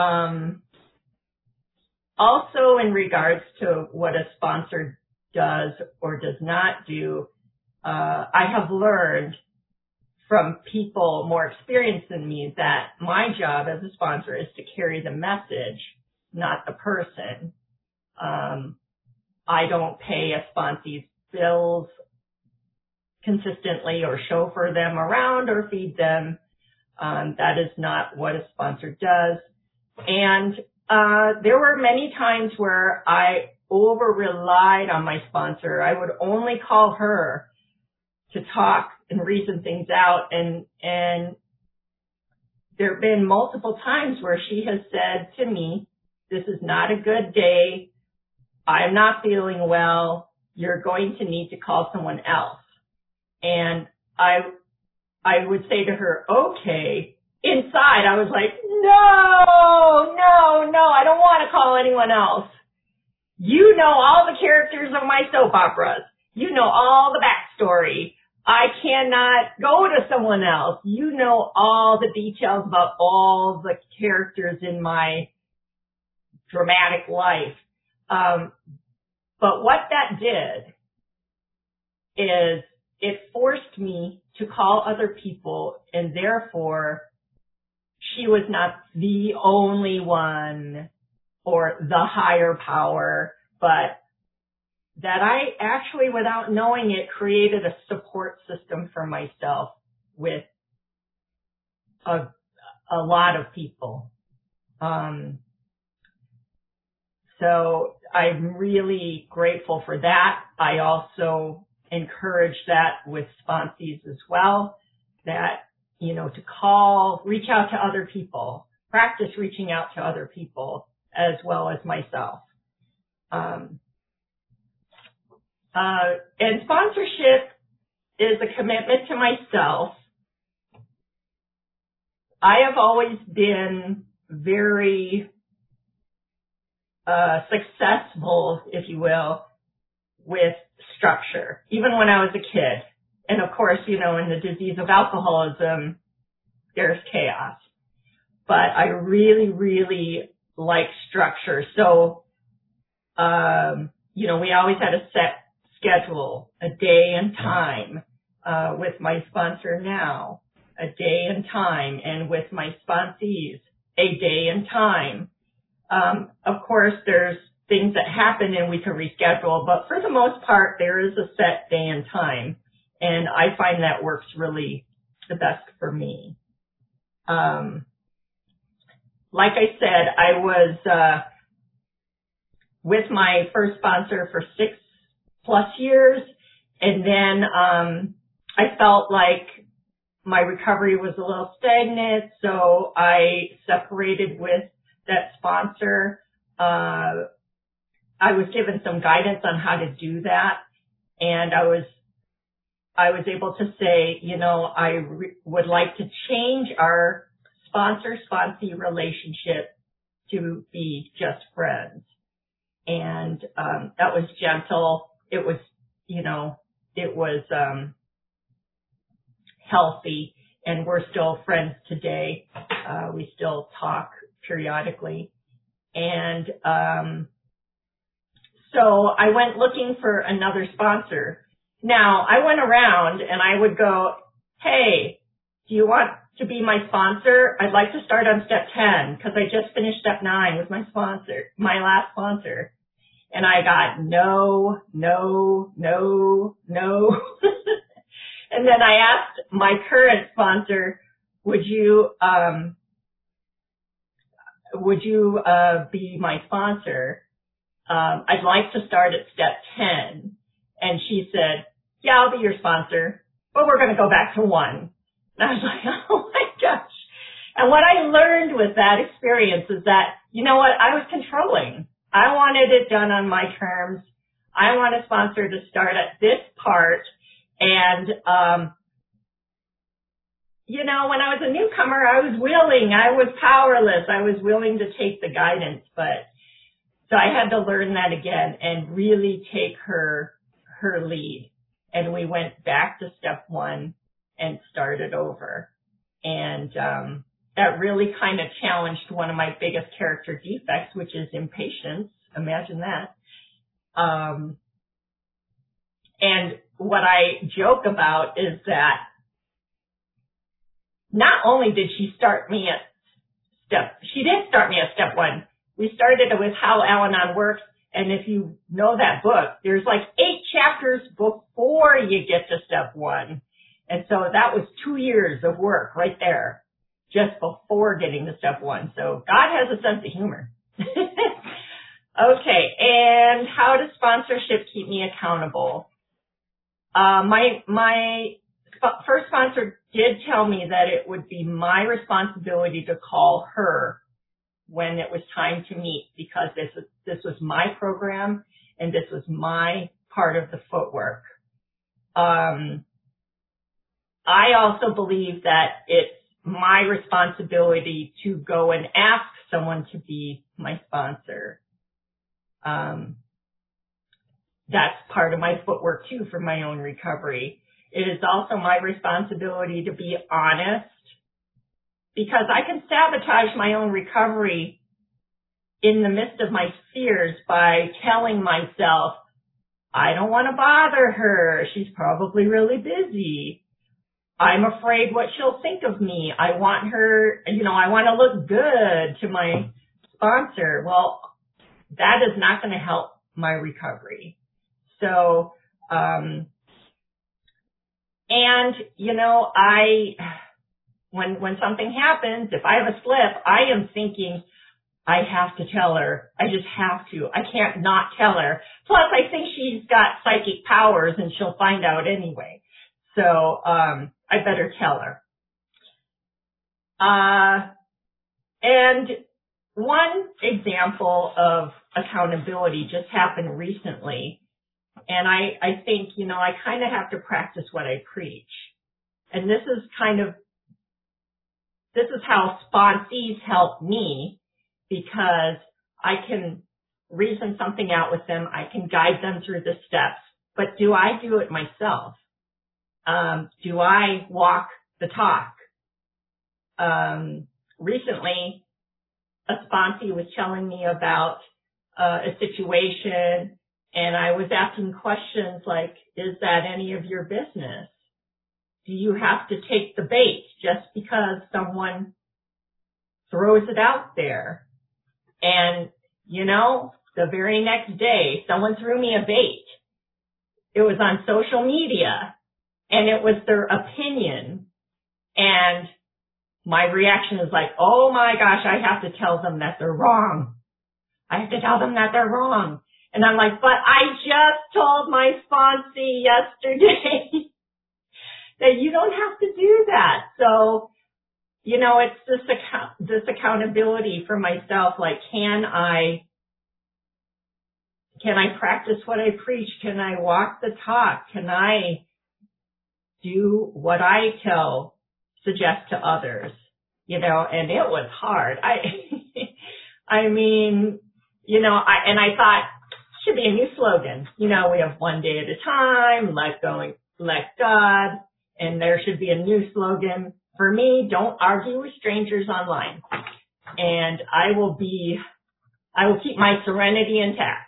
also in regards to what a sponsor does or does not do, I have learned from people more experienced than me that my job as a sponsor is to carry the message, not the person. I don't pay a sponsee's bills consistently or chauffeur them around or feed them. That is not what a sponsor does. And there were many times where I over-relied on my sponsor. I would only call her to talk and reason things out. And there have been multiple times where she has said to me, this is not a good day. I'm not feeling well. You're going to need to call someone else. And I would say to her, okay. Inside, I was like, no, I don't want to call anyone else. You know all the characters of my soap operas. You know all the backstory. I cannot go to someone else. You know all the details about all the characters in my dramatic life. But what that did is it forced me to call other people, and therefore she was not the only one or the higher power, but that I actually, without knowing it, created a support system for myself with a lot of people. So I'm really grateful for that. I also encourage that with sponsees as well, that, you know, to call, reach out to other people, practice reaching out to other people as well as myself. And sponsorship is a commitment to myself. I have always been very successful, if you will, with structure, even when I was a kid. And of course, you know, in the disease of alcoholism, there's chaos. But I really, really like structure. So, you know, we always had a set schedule, a day and time, with my sponsor now, a day and time, and with my sponsees, a day and time. Of course, there's things that happen and we can reschedule, but for the most part, there is a set day and time. And I find that works really the best for me. Like I said, I was with my first sponsor for 6+ years, and then I felt like my recovery was a little stagnant, so I separated with that sponsor. I was given some guidance on how to do that, and I was able to say, you know, I would like to change our sponsor-sponsee relationship to be just friends. And that was gentle. It was, you know, it was healthy, and we're still friends today. We still talk periodically. And so I went looking for another sponsor. Now, I went around and I would go, hey, do you want to be my sponsor? I'd like to start on step 10 because I just finished step 9 with my sponsor, my last sponsor. And I got no. And then I asked my current sponsor, would you be my sponsor? I'd like to start at step 10. And she said, yeah, I'll be your sponsor, but we're going to go back to 1. And I was like, oh my gosh. And what I learned with that experience is that, you know what, I was controlling. I wanted it done on my terms. I want a sponsor to start at this part. And, you know, when I was a newcomer, I was willing. I was powerless. I was willing to take the guidance, but so I had to learn that again and really take her lead. And we went back to step 1 and started over. And that really kind of challenged one of my biggest character defects, which is impatience. Imagine that. And what I joke about is that not only did she start me at she did start me at step 1. We started with How Al-Anon Works. And if you know that book, there's like 8 chapters before you get to step 1. And so that was 2 years of work right there, just before getting to step 1. So God has a sense of humor. Okay, and how does sponsorship keep me accountable? My first sponsor did tell me that it would be my responsibility to call her when it was time to meet, because this was my program and this was my part of the footwork. I also believe that it's my responsibility to go and ask someone to be my sponsor. That's part of my footwork too for my own recovery. It is also my responsibility to be honest, because I can sabotage my own recovery in the midst of my fears by telling myself, I don't want to bother her. She's probably really busy. I'm afraid what she'll think of me. I want her, I want to look good to my sponsor. Well, that is not going to help my recovery. So, when something happens, if I have a slip, I am thinking, I have to tell her. I just have to. I can't not tell her. Plus, I think she's got psychic powers and she'll find out anyway. So, I better tell her. And one example of accountability just happened recently. And I think, I kind of have to practice what I preach. And this is how sponsees help me, because I can reason something out with them. I can guide them through the steps. But do I do it myself? Do I walk the talk? Recently, a sponsee was telling me about a situation, and I was asking questions like, is that any of your business? Do you have to take the bait just because someone throws it out there? And, the very next day, someone threw me a bait. It was on social media, and it was their opinion. And my reaction is like, oh my gosh, I have to tell them that they're wrong. I have to tell them that they're wrong. And I'm like, but I just told my sponsee yesterday that you don't have to do that. So, it's this accountability for myself. Like, can I practice what I preach? Can I walk the talk? Can I do what I suggest to others? And it was hard. I thought, should be a new slogan. We have one day at a time, let God, and there should be a new slogan for me. Don't argue with strangers online. And I will keep my serenity intact.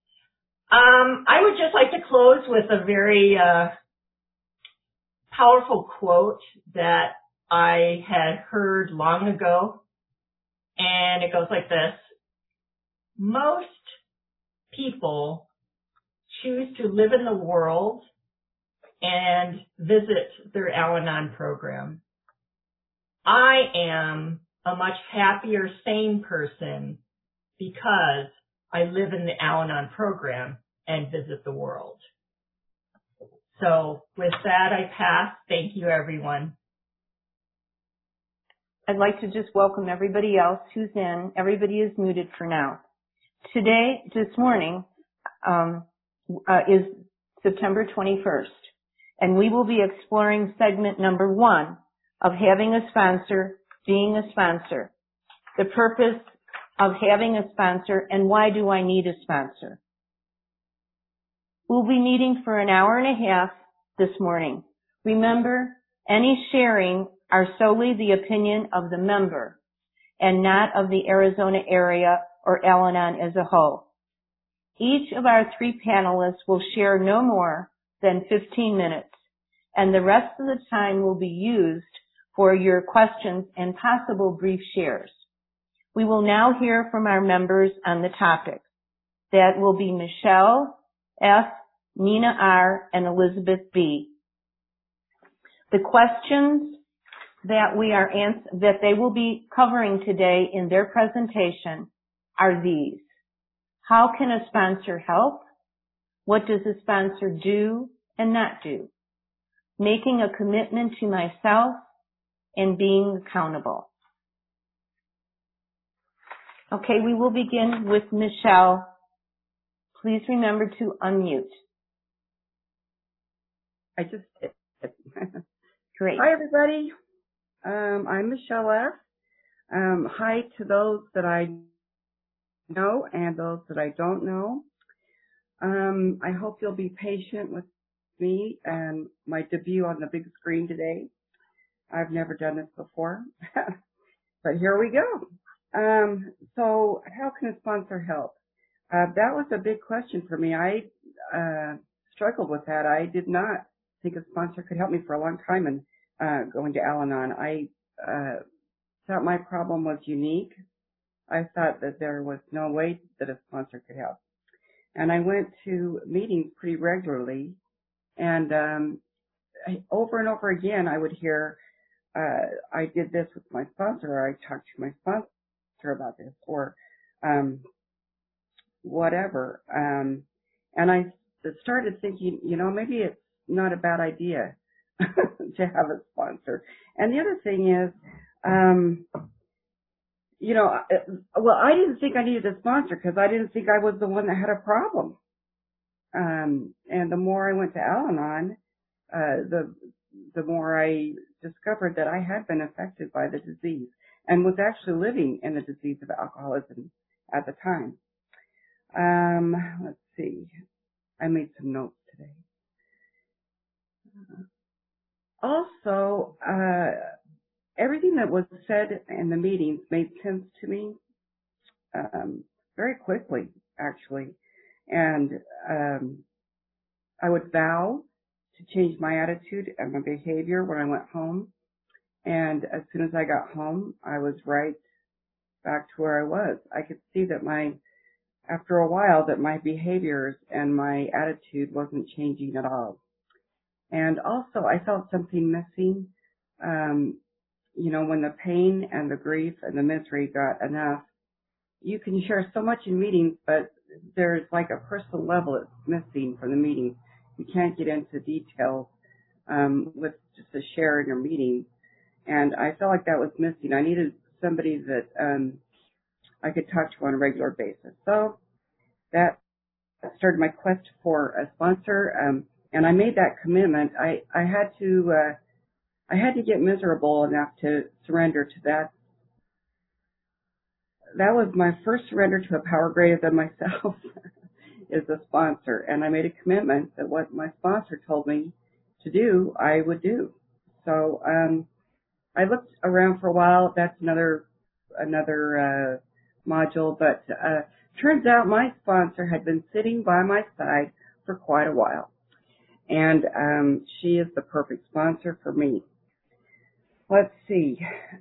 I would just like to close with a very, powerful quote that I had heard long ago. And it goes like this. Most people choose to live in the world and visit their Al-Anon program. I am a much happier, sane person because I live in the Al-Anon program and visit the world. So with that, I pass. Thank you, everyone. I'd like to just welcome everybody else who's in. Everybody is muted for now. This morning, is September 21st, and we will be exploring segment number 1 of having a sponsor, being a sponsor, the purpose of having a sponsor, and why do I need a sponsor. We'll be meeting for an hour and a half this morning. Remember, any sharing are solely the opinion of the member and not of the Arizona area or Al-Anon as a whole. Each of our 3 panelists will share no more than 15 minutes, and the rest of the time will be used for your questions and possible brief shares. We will now hear from our members on the topic. That will be Michelle F., Nina R., and Elizabeth B. The questions that they will be covering today in their presentation are these. How can a sponsor help? What does a sponsor do and not do? Making a commitment to myself and being accountable. Okay, we will begin with Michelle. please remember to unmute. I just did. Great. Hi, everybody. I'm Michelle F. Hi to those that I know and those that I don't know. I hope you'll be patient with me and my debut on the big screen today. I've never done this before, but here we go. So how can a sponsor help? That was a big question for me. I struggled with that. I did not think a sponsor could help me for a long time and going to Al-Anon. I thought my problem was unique. I thought that there was no way that a sponsor could help. And I went to meetings pretty regularly, and over and over again I would hear, I did this with my sponsor, or I talked to my sponsor about this, or whatever. And I started thinking, maybe it's not a bad idea to have a sponsor. And the other thing is, I didn't think I needed a sponsor because I didn't think I was the one that had a problem. And the more I went to Al-Anon, the more I discovered that I had been affected by the disease and was actually living in the disease of alcoholism at the time. Let's see. I made some notes today. Also, everything that was said in the meetings made sense to me very quickly, actually. And I would vow to change my attitude and my behavior when I went home. And as soon as I got home, I was right back to where I was. I could see that after a while, that my behaviors and my attitude wasn't changing at all. And also, I felt something missing. When the pain and the grief and the misery got enough, you can share so much in meetings, but there's like a personal level that's missing from the meetings. You can't get into details with just a share in your meeting. And I felt like that was missing. I needed somebody that I could talk to on a regular basis. So that started my quest for a sponsor, and I made that commitment. I had to get miserable enough to surrender to that. That was my first surrender to a power greater than myself is a sponsor. And I made a commitment that what my sponsor told me to do, I would do. So I looked around for a while. That's another module. But turns out my sponsor had been sitting by my side for quite a while. And she is the perfect sponsor for me. Let's see.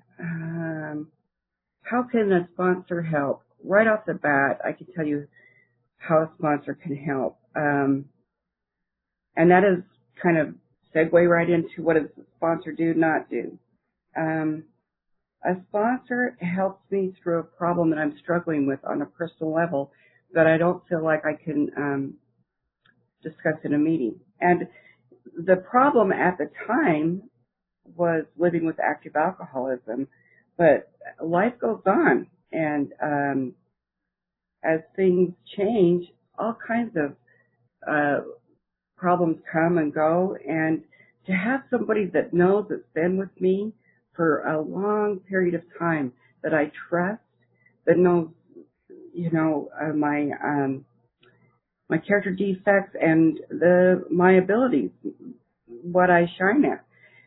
How can a sponsor help? Right off the bat, I can tell you how a sponsor can help. And that is kind of segue right into what does a sponsor do, not do. A sponsor helps me through a problem that I'm struggling with on a personal level that I don't feel like I can discuss in a meeting. And the problem at the time was living with active alcoholism, but life goes on, and as things change, all kinds of problems come and go, and to have somebody that knows that's been with me for a long period of time, that I trust, that knows, my character defects and my abilities, what I shine at.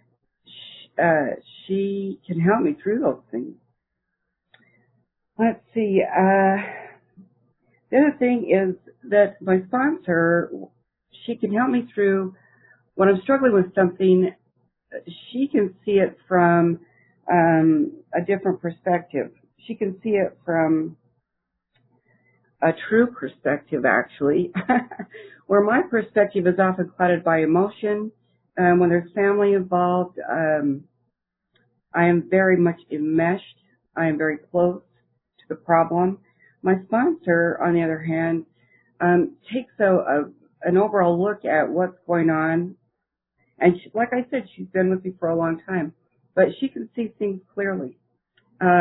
She can help me through those things. Let's see. The other thing is that my sponsor, she can help me through when I'm struggling with something. She can see it from a different perspective. She can see it from a true perspective, actually, where my perspective is often clouded by emotion. When there's family involved, I am very much enmeshed. I am very close to the problem. My sponsor, on the other hand, takes an overall look at what's going on. And she, like I said, she's been with me for a long time, but she can see things clearly.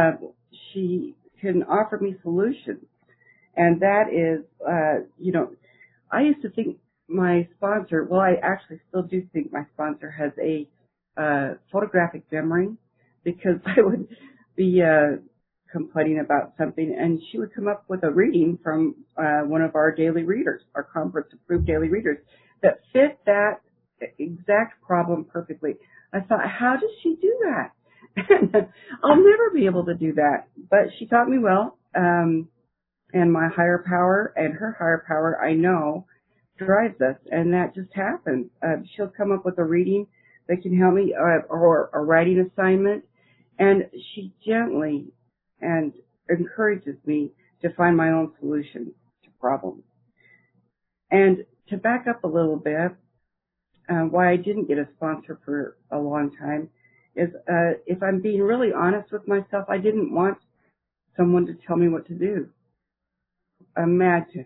She can offer me solutions. And that is, I used to think my sponsor, well, I actually still do think my sponsor has a photographic memory, because I would be complaining about something, and she would come up with a reading from one of our daily readers, our conference-approved daily readers, that fit that exact problem perfectly. I thought, how does she do that? I'll never be able to do that. But she taught me well, and my higher power and her higher power, I know, drives us, and that just happens. She'll come up with a reading that can help me, or a writing assignment, and she gently and encourages me to find my own solutions to problems. And to back up a little bit, why I didn't get a sponsor for a long time is, if I'm being really honest with myself, I didn't want someone to tell me what to do. Imagine.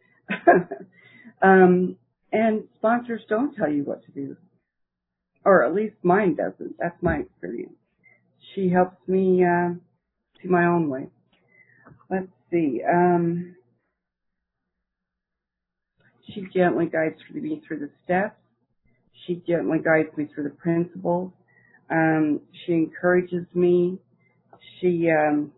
And sponsors don't tell you what to do. Or at least mine doesn't. That's my experience. She helps me see my own way. Let's see. She gently guides me through the steps. She gently guides me through the principles. She encourages me. She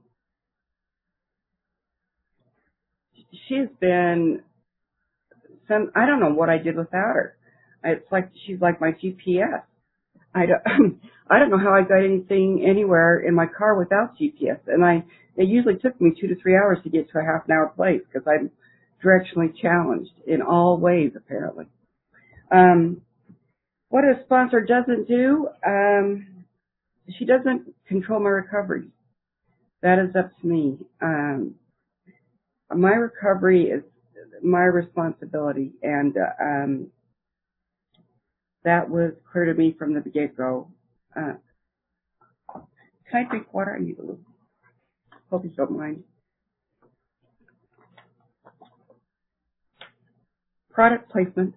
has been I don't know what I did without her. It's like she's like my GPS. I don't know how I got anything anywhere in my car without GPS, and it usually took me 2 to 3 hours to get to a half an hour place, because I'm directionally challenged in all ways, apparently. What a sponsor doesn't do, she doesn't control my recovery. That is up to me. My recovery is my responsibility, and that was clear to me from the get-go. Can I drink water? I need a little. Hope you don't mind. Product placement.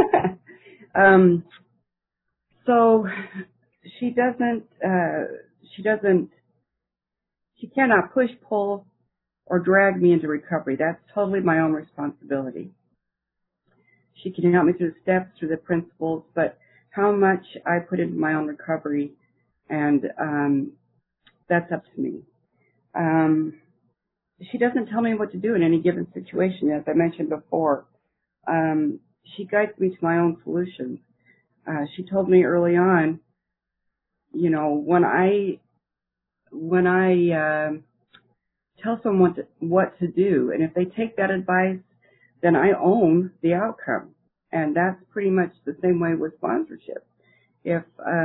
So she cannot push, pull, or drag me into recovery. That's totally my own responsibility. She can help me through the steps, through the principles, but how much I put into my own recovery, and that's up to me. She doesn't tell me what to do in any given situation, as I mentioned before. She guides me to my own solutions. She told me early on, when I tell someone what to do, and if they take that advice, then I own the outcome. And that's pretty much the same way with sponsorship. If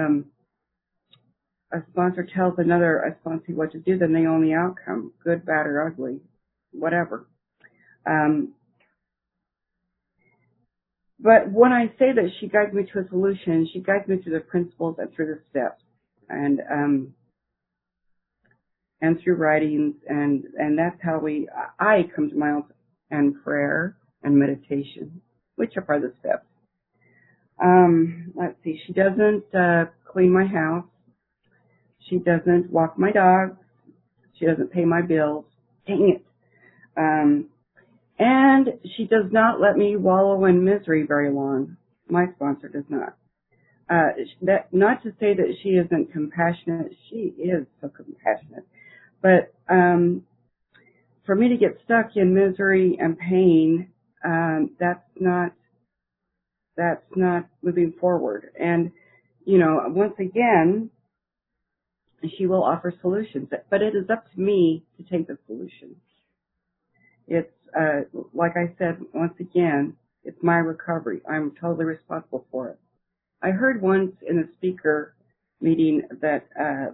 a sponsor tells a sponsor what to do, then they own the outcome, good, bad, or ugly, whatever. But when I say that she guides me to a solution, she guides me through the principles and through the steps, and through writings, and that's how I come to my own, and prayer and meditation, which are part of the steps. Let's see, she doesn't clean my house. She doesn't walk my dogs. She doesn't pay my bills. Dang it. And she does not let me wallow in misery very long. My sponsor does not. Not to say that she isn't compassionate. She is so compassionate. But for me to get stuck in misery and pain, that's not moving forward. And, once again, she will offer solutions, but it is up to me to take the solution. It's, like I said, once again, it's my recovery. I'm totally responsible for it. I heard once in a speaker meeting that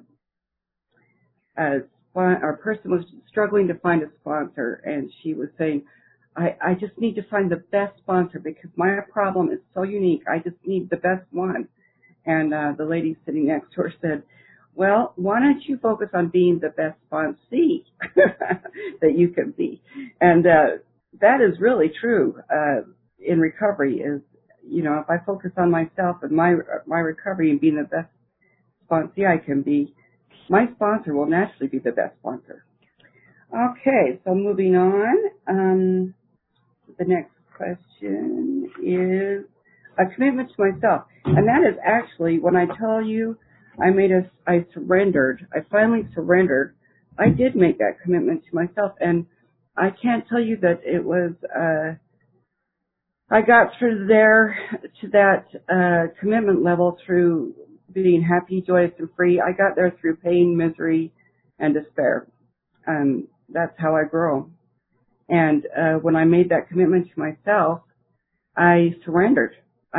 a person was struggling to find a sponsor, and she was saying, I just need to find the best sponsor because my problem is so unique. I just need the best one. And the lady sitting next to her said, well, why don't you focus on being the best sponsee that you can be? And that is really true in recovery is, if I focus on myself and my recovery and being the best sponsee I can be, my sponsor will naturally be the best sponsor. Okay, so moving on. The next question is a commitment to myself. And that is actually, when I tell you I surrendered, I finally surrendered, I did make that commitment to myself. And I can't tell you that it was, I got through there to that commitment level through being happy, joyous, and free. I got there through pain, misery, and despair. That's how I grow. And when I made that commitment to myself, I surrendered.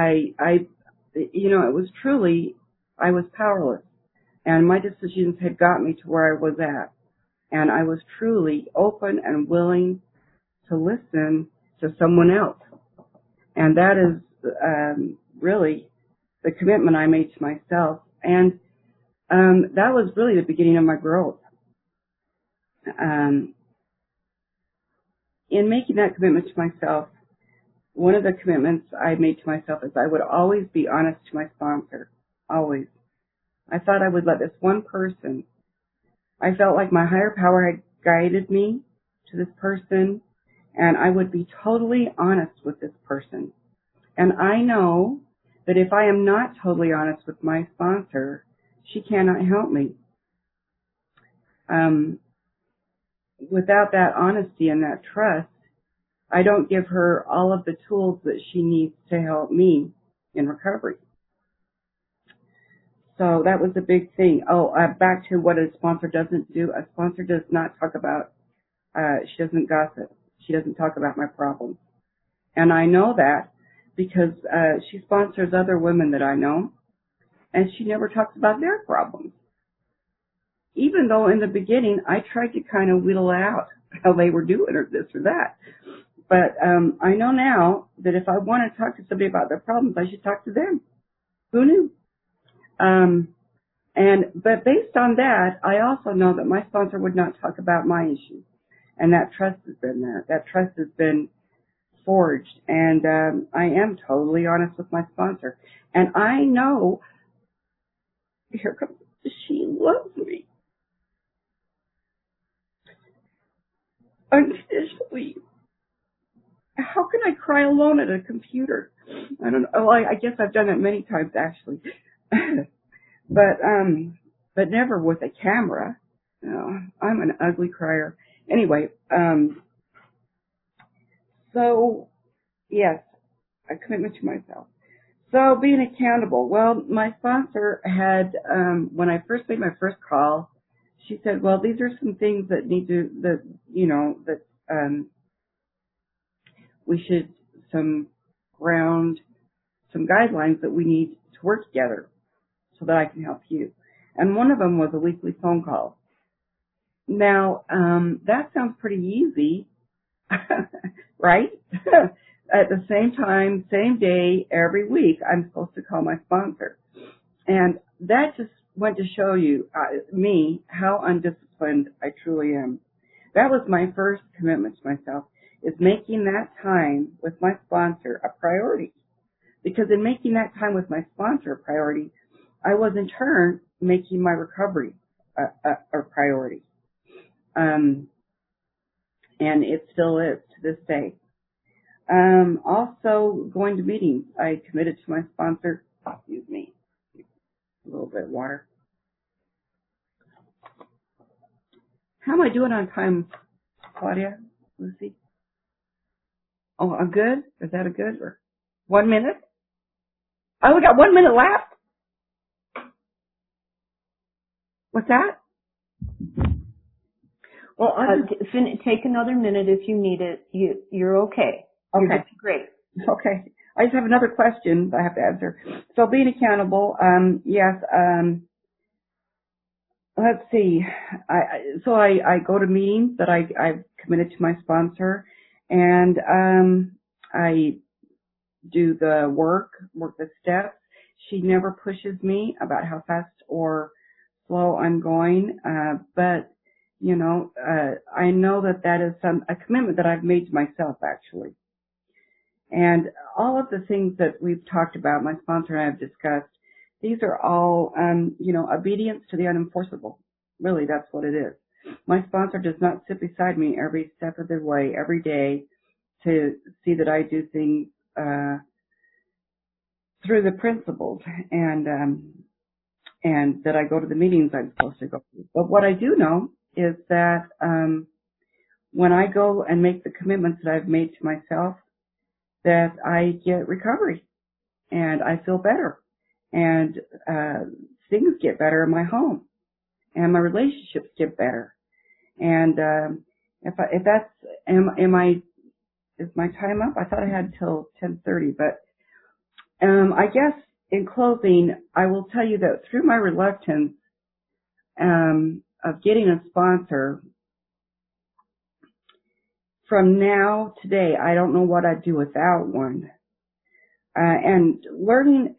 It was truly, I was powerless. And my decisions had got me to where I was at. And I was truly open and willing to listen to someone else. And that is really the commitment I made to myself. And that was really the beginning of my growth. In making that commitment to myself, one of the commitments I made to myself is I would always be honest to my sponsor. Always. I thought I would let this one person, I felt like my higher power had guided me to this person, and I would be totally honest with this person. And I know that if I am not totally honest with my sponsor, she cannot help me. Without that honesty and that trust, I don't give her all of the tools that she needs to help me in recovery. So that was a big thing. Back to what a sponsor doesn't do. A sponsor does not talk about, she doesn't gossip. She doesn't talk about my problems. And I know that because she sponsors other women that I know, and she never talks about their problems. Even though in the beginning I tried to kind of wheedle out how they were doing or this or that. But I know now that if I want to talk to somebody about their problems, I should talk to them. Who knew? But based on that, I also know that my sponsor would not talk about my issues. And that trust has been there. That trust has been forged. And I am totally honest with my sponsor. And I know, here comes, she loves me. Unconditionally. How can I cry alone at a computer? I don't know. I guess I've done it many times actually, but never with a camera. No, I'm an ugly crier. Anyway, so yes, a commitment to myself. So being accountable. Well, my sponsor had when I first made my first call, she said, "Well, these are some things that we should some guidelines that we need to work together so that I can help you." And one of them was a weekly phone call. Now, that sounds pretty easy, right? At the same time, same day, every week, I'm supposed to call my sponsor. And that just went to show you, me, how undisciplined I truly am. That was my first commitment to myself, is making that time with my sponsor a priority. Because in making that time with my sponsor a priority, I was in turn making my recovery a priority. And it still is to this day. Also, going to meetings. I committed to my sponsor. Excuse me. A little bit of water. How am I doing on time, Claudia? Lucy? Oh, I'm good? Is that a good? Or 1 minute? I only got 1 minute left? What's that? Well, take another minute if you need it. You're okay. Okay. You're great. Okay. I just have another question I have to answer. So being accountable, yes, let's see. I go to meetings that I've committed to my sponsor, and I do the work the steps. She never pushes me about how fast or slow I'm going, but I know that is a commitment that I've made to myself, actually. And all of the things that we've talked about, my sponsor and I have discussed, these are all, obedience to the unenforceable. Really, that's what it is. My sponsor does not sit beside me every step of the way, every day, to see that I do things through the principles and that I go to the meetings I'm supposed to go to. But what I do know is that when I go and make the commitments that I've made to myself, that I get recovery and I feel better and things get better in my home and my relationships get better. And if that's is my time up? I thought I had till 10:30, but I guess in closing, I will tell you that through my reluctance of getting a sponsor, from now today, I don't know what I'd do without one. And learning,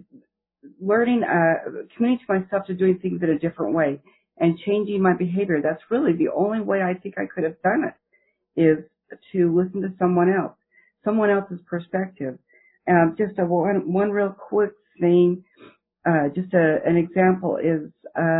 committing to myself to doing things in a different way and changing my behavior. That's really the only way I think I could have done it, is to listen to someone else's perspective. Just one real quick thing, just an example is,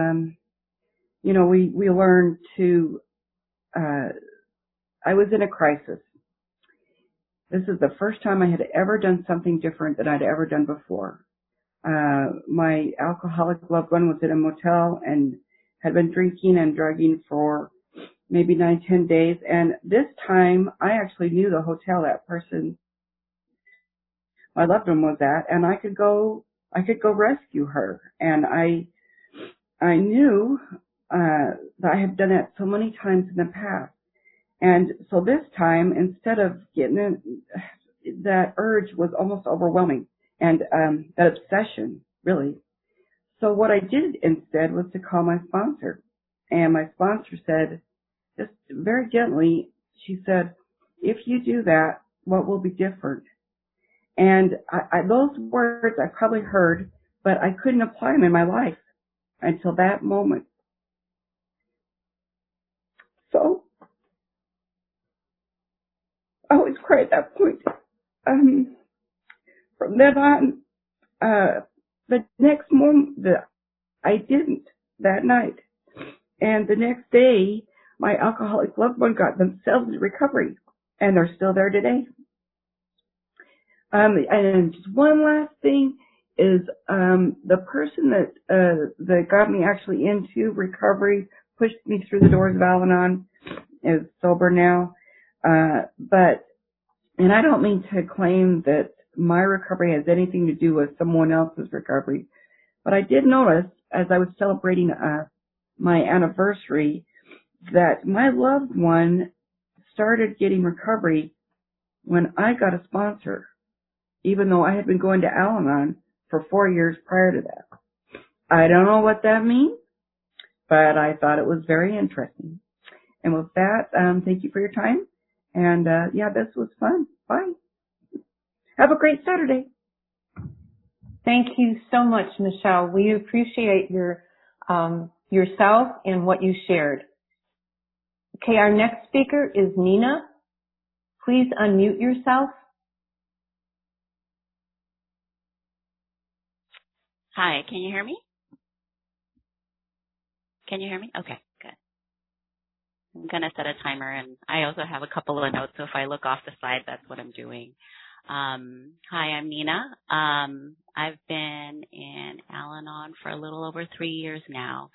we learned to, I was in a crisis. This is the first time I had ever done something different than I'd ever done before. My alcoholic loved one was in a motel and had been drinking and drugging for maybe 9-10 days. And this time I actually knew the hotel that person, my loved one, was at, and I could go rescue her. And I knew that I had done that so many times in the past. And so this time, instead of getting in, that urge was almost overwhelming, and that obsession, really. So what I did instead was to call my sponsor. And my sponsor said, just very gently, she said, if you do that, what will be different? And those words I probably heard, but I couldn't apply them in my life until that moment. So I always cry at that point. From then on, the next moment, I didn't that night. And the next day, my alcoholic loved one got themselves into recovery, and they're still there today. And just one last thing is, the person that got me actually into recovery, pushed me through the doors of Al-Anon, is sober now. And I don't mean to claim that my recovery has anything to do with someone else's recovery, but I did notice as I was celebrating my anniversary that my loved one started getting recovery when I got a sponsor, even though I had been going to Al-Anon for 4 years prior to that. I don't know what that means, but I thought it was very interesting. And with that, thank you for your time. And this was fun. Bye. Have a great Saturday. Thank you so much, Michelle. We appreciate your yourself and what you shared. Okay, our next speaker is Nina. Please unmute yourself. Hi, can you hear me? Can you hear me? Okay, good. I'm going to set a timer, and I also have a couple of notes, so if I look off the slide, that's what I'm doing. Hi, I'm Nina. I've been in Al-Anon for a little over 3 years now.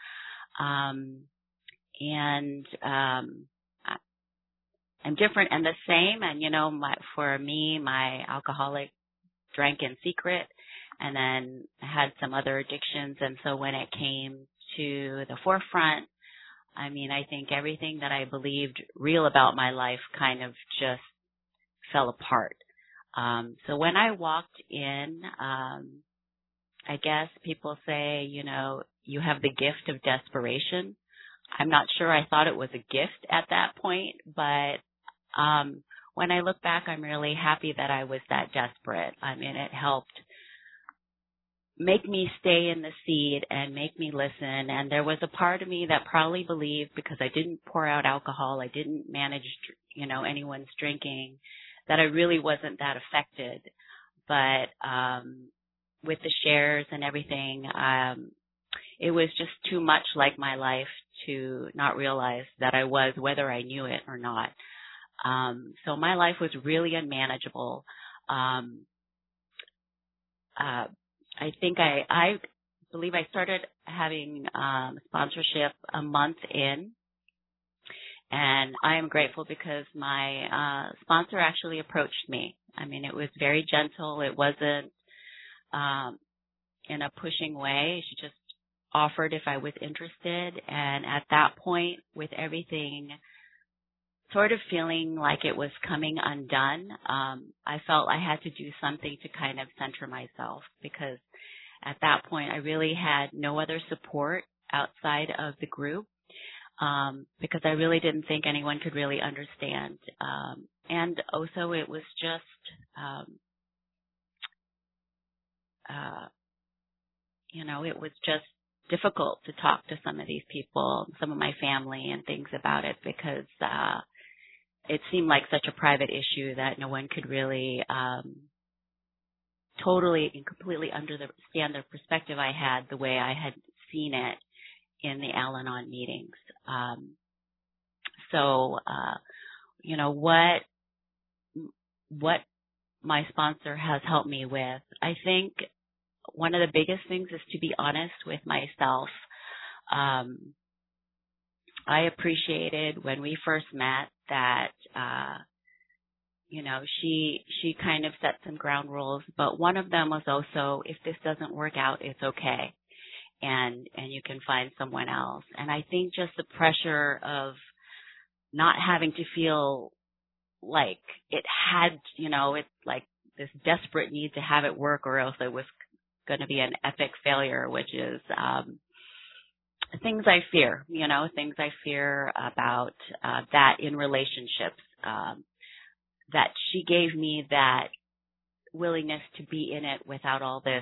I'm different and the same. And, for me, my alcoholic drank in secret and then had some other addictions. And so when it came to the forefront, I think everything that I believed real about my life kind of just fell apart. So when I walked in, I guess people say, you have the gift of desperation. I'm not sure I thought it was a gift at that point, but when I look back, I'm really happy that I was that desperate. It helped make me stay in the seat and make me listen. And there was a part of me that probably believed, because I didn't pour out alcohol, I didn't manage, anyone's drinking, that I really wasn't that affected. But with the shares and everything, it was just too much like my life to not realize that I was, whether I knew it or not. So my life was really unmanageable. I think I believe I started having sponsorship a month in, and I am grateful because my sponsor actually approached me. I mean, it was very gentle. It wasn't in a pushing way. She just offered if I was interested, and at that point, with everything sort of feeling like it was coming undone, I felt I had to do something to kind of center myself, because at that point I really had no other support outside of the group, because I really didn't think anyone could really understand. And also it was just, it was just difficult to talk to some of these people, some of my family and things about it, because it seemed like such a private issue that no one could really totally and completely understand the perspective I had, the way I had seen it in the Al-Anon meetings. What my sponsor has helped me with, I think one of the biggest things is to be honest with myself. I appreciated when we first met that, she kind of set some ground rules, but one of them was also, if this doesn't work out, it's okay. And you can find someone else. And I think just the pressure of not having to feel like it had, it's like this desperate need to have it work, or else it was going to be an epic failure, which is, things I fear, things I fear about that in relationships, that she gave me that willingness to be in it without all this,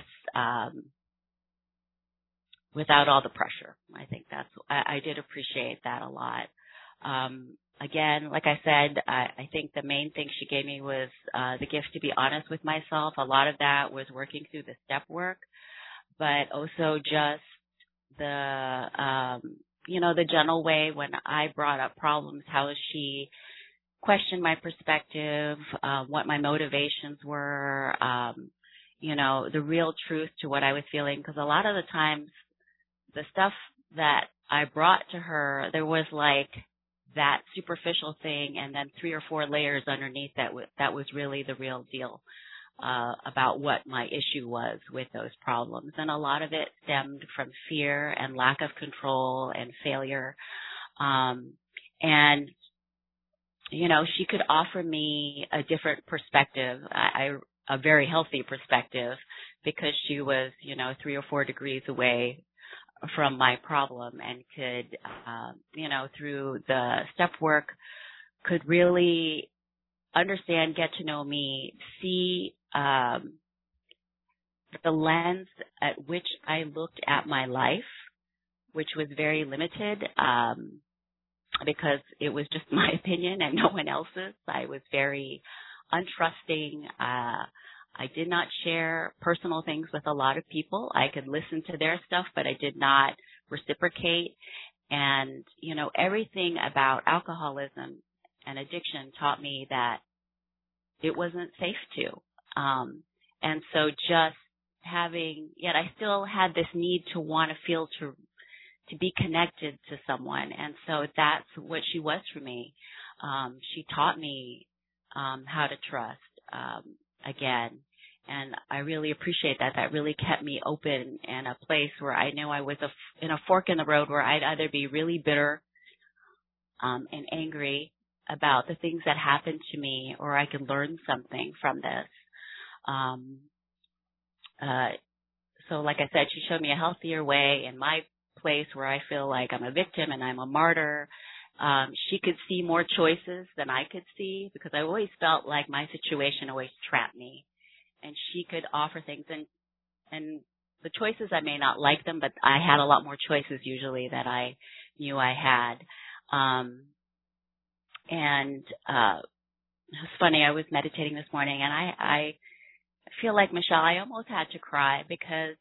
without all the pressure. I think I did appreciate that a lot. Again, like I said, I think the main thing she gave me was the gift to be honest with myself. A lot of that was working through the step work, but also just the gentle way when I brought up problems, how she questioned my perspective, what my motivations were, the real truth to what I was feeling. Because a lot of the times, the stuff that I brought to her, there was like that superficial thing, and then 3 or 4 layers underneath that was really the real deal. About what my issue was with those problems. And a lot of it stemmed from fear and lack of control and failure. And she could offer me a different perspective, a very healthy perspective, because she was, 3 or 4 degrees away from my problem, and could, through the step work, could really understand, get to know me, see the lens at which I looked at my life, which was very limited, because it was just my opinion and no one else's. I was very untrusting. I did not share personal things with a lot of people. I could listen to their stuff, but I did not reciprocate. And, everything about alcoholism and addiction taught me that it wasn't safe to. And so just yet I still had this need to want to feel to be connected to someone. And so that's what she was for me. She taught me, how to trust, again. And I really appreciate that. That really kept me open in a place where I knew I was in a fork in the road, where I'd either be really bitter, and angry about the things that happened to me, or I could learn something from this. So like I said, she showed me a healthier way in my place where I feel like I'm a victim and I'm a martyr. She could see more choices than I could see, because I always felt like my situation always trapped me, and she could offer things, and the choices, I may not like them, but I had a lot more choices usually that I knew I had. And it was funny, I was meditating this morning, and I feel like, Michelle, I almost had to cry, because,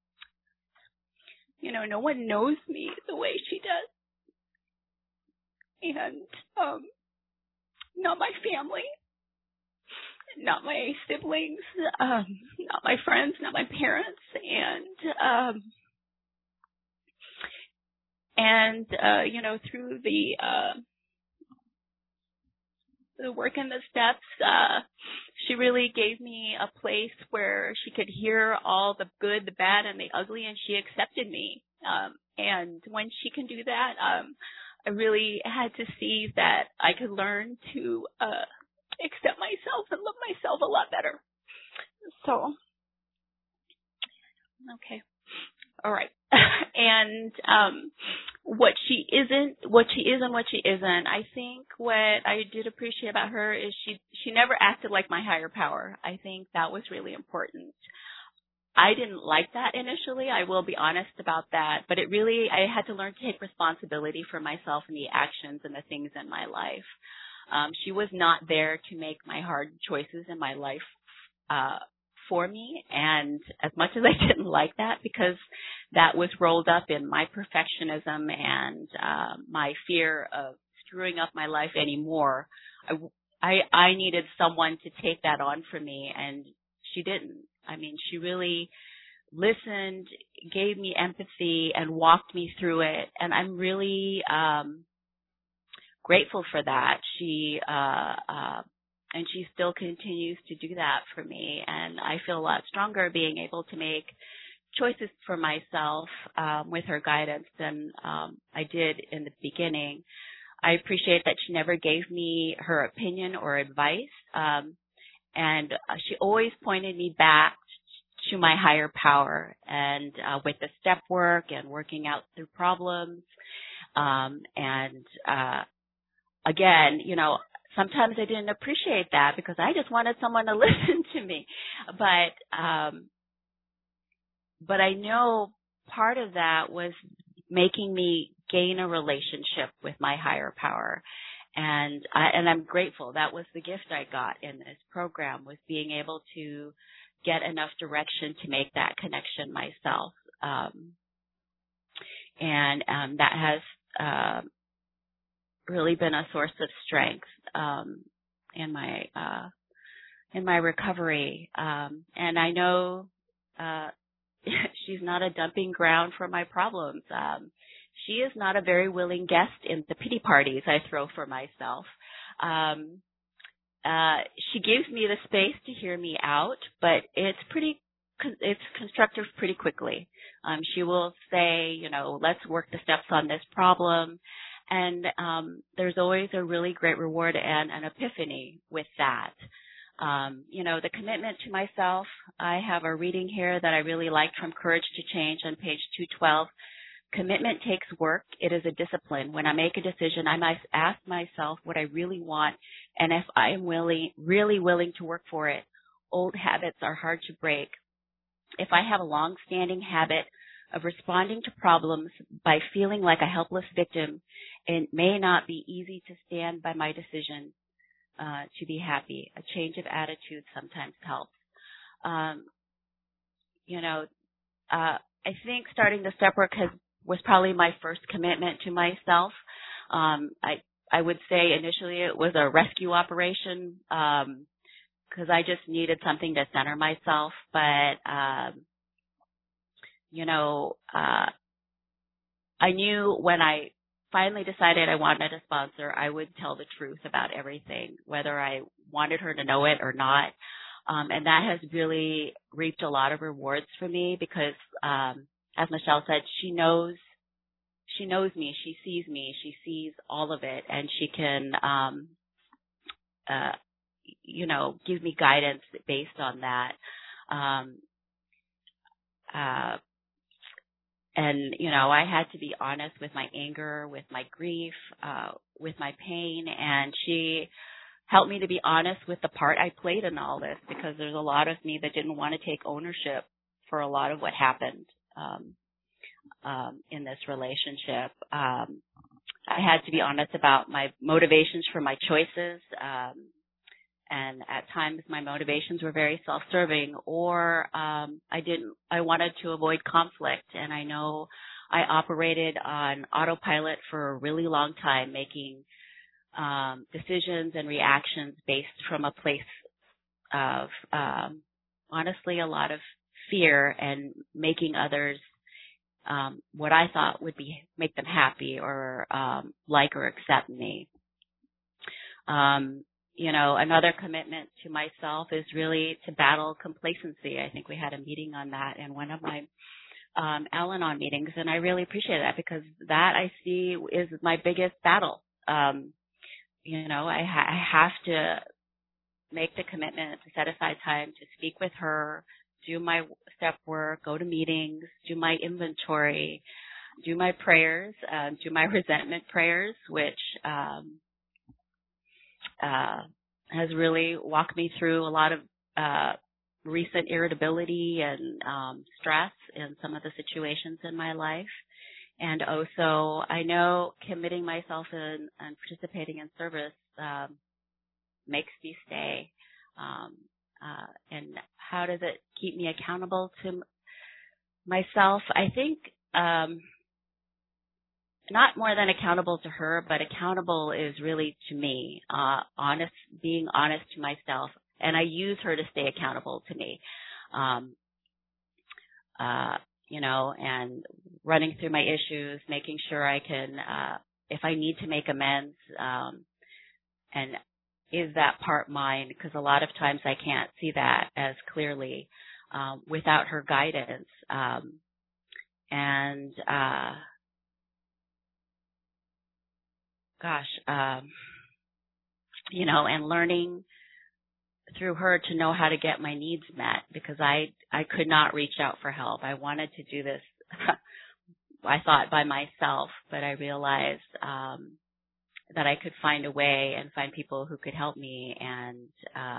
no one knows me the way she does. and not my family, not my siblings, not my friends, not my parents, and through the work and the steps, she really gave me a place where she could hear all the good, the bad, and the ugly, and she accepted me. And when she can do that, I really had to see that I could learn to accept myself and love myself a lot better. So, okay. All right. And what she is and what she isn't. I think what I did appreciate about her is she never acted like my higher power. I think that was really important. I didn't like that initially. I will be honest about that. But I had to learn to take responsibility for myself and the actions and the things in my life. She was not there to make my hard choices in my life for me, and as much as I didn't like that, because that was rolled up in my perfectionism and my fear of screwing up my life anymore, I needed someone to take that on for me, and she didn't. I mean, she really listened, gave me empathy, and walked me through it, and I'm really grateful for that. And she still continues to do that for me. And I feel a lot stronger being able to make choices for myself with her guidance than I did in the beginning. I appreciate that she never gave me her opinion or advice. And she always pointed me back to my higher power, and with the step work and working out through problems. Again, sometimes I didn't appreciate that because I just wanted someone to listen to me. But I know part of that was making me gain a relationship with my higher power. And I'm grateful. That was the gift I got in this program, was being able to get enough direction to make that connection myself. That has really been a source of strength in my recovery. And I know she's not a dumping ground for my problems. She is not a very willing guest in the pity parties I throw for myself. She gives me the space to hear me out, but it's constructive pretty quickly. She will say, let's work the steps on this problem. And there's always a really great reward and an epiphany with that. The commitment to myself, I have a reading here that I really liked from Courage to Change on page 212. Commitment takes work. It is a discipline. When I make a decision, I must ask myself what I really want, and if I am really willing to work for it. Old habits are hard to break. If I have a long-standing habit of responding to problems by feeling like a helpless victim, it may not be easy to stand by my decision to be happy. A change of attitude sometimes helps. I think starting the step work was probably my first commitment to myself. I would say initially it was a rescue operation because I just needed something to center myself. But I knew when I finally decided I wanted a sponsor, I would tell the truth about everything, whether I wanted her to know it or not. And that has really reaped a lot of rewards for me because, as Michelle said, she knows me, she sees all of it, and she can, give me guidance based on that. I had to be honest with my anger, with my grief, with my pain, and she helped me to be honest with the part I played in all this, because there's a lot of me that didn't want to take ownership for a lot of what happened in this relationship. I had to be honest about my motivations for my choices, and at times my motivations were very self-serving, or I wanted to avoid conflict, and I know I operated on autopilot for a really long time, making decisions and reactions based from a place of honestly a lot of fear and making others what I thought would make them happy or like or accept me. Another commitment to myself is really to battle complacency. I think we had a meeting on that in one of my Al-Anon meetings, and I really appreciate that because that I see is my biggest battle. I have to make the commitment to set aside time to speak with her, do my step work, go to meetings, do my inventory, do my prayers, do my resentment prayers, which has really walked me through a lot of recent irritability and stress in some of the situations in my life. And also, I know committing myself and participating in service makes me stay. And how does it keep me accountable to myself? I think not more than accountable to her, but accountable is really to me, being honest to myself. And I use her to stay accountable to me. And running through my issues, making sure I can, if I need to make amends, and is that part mine? Because a lot of times I can't see that as clearly without her guidance. And learning through her to know how to get my needs met, because I could not reach out for help. I wanted to do this, I thought, by myself, but I realized that I could find a way and find people who could help me and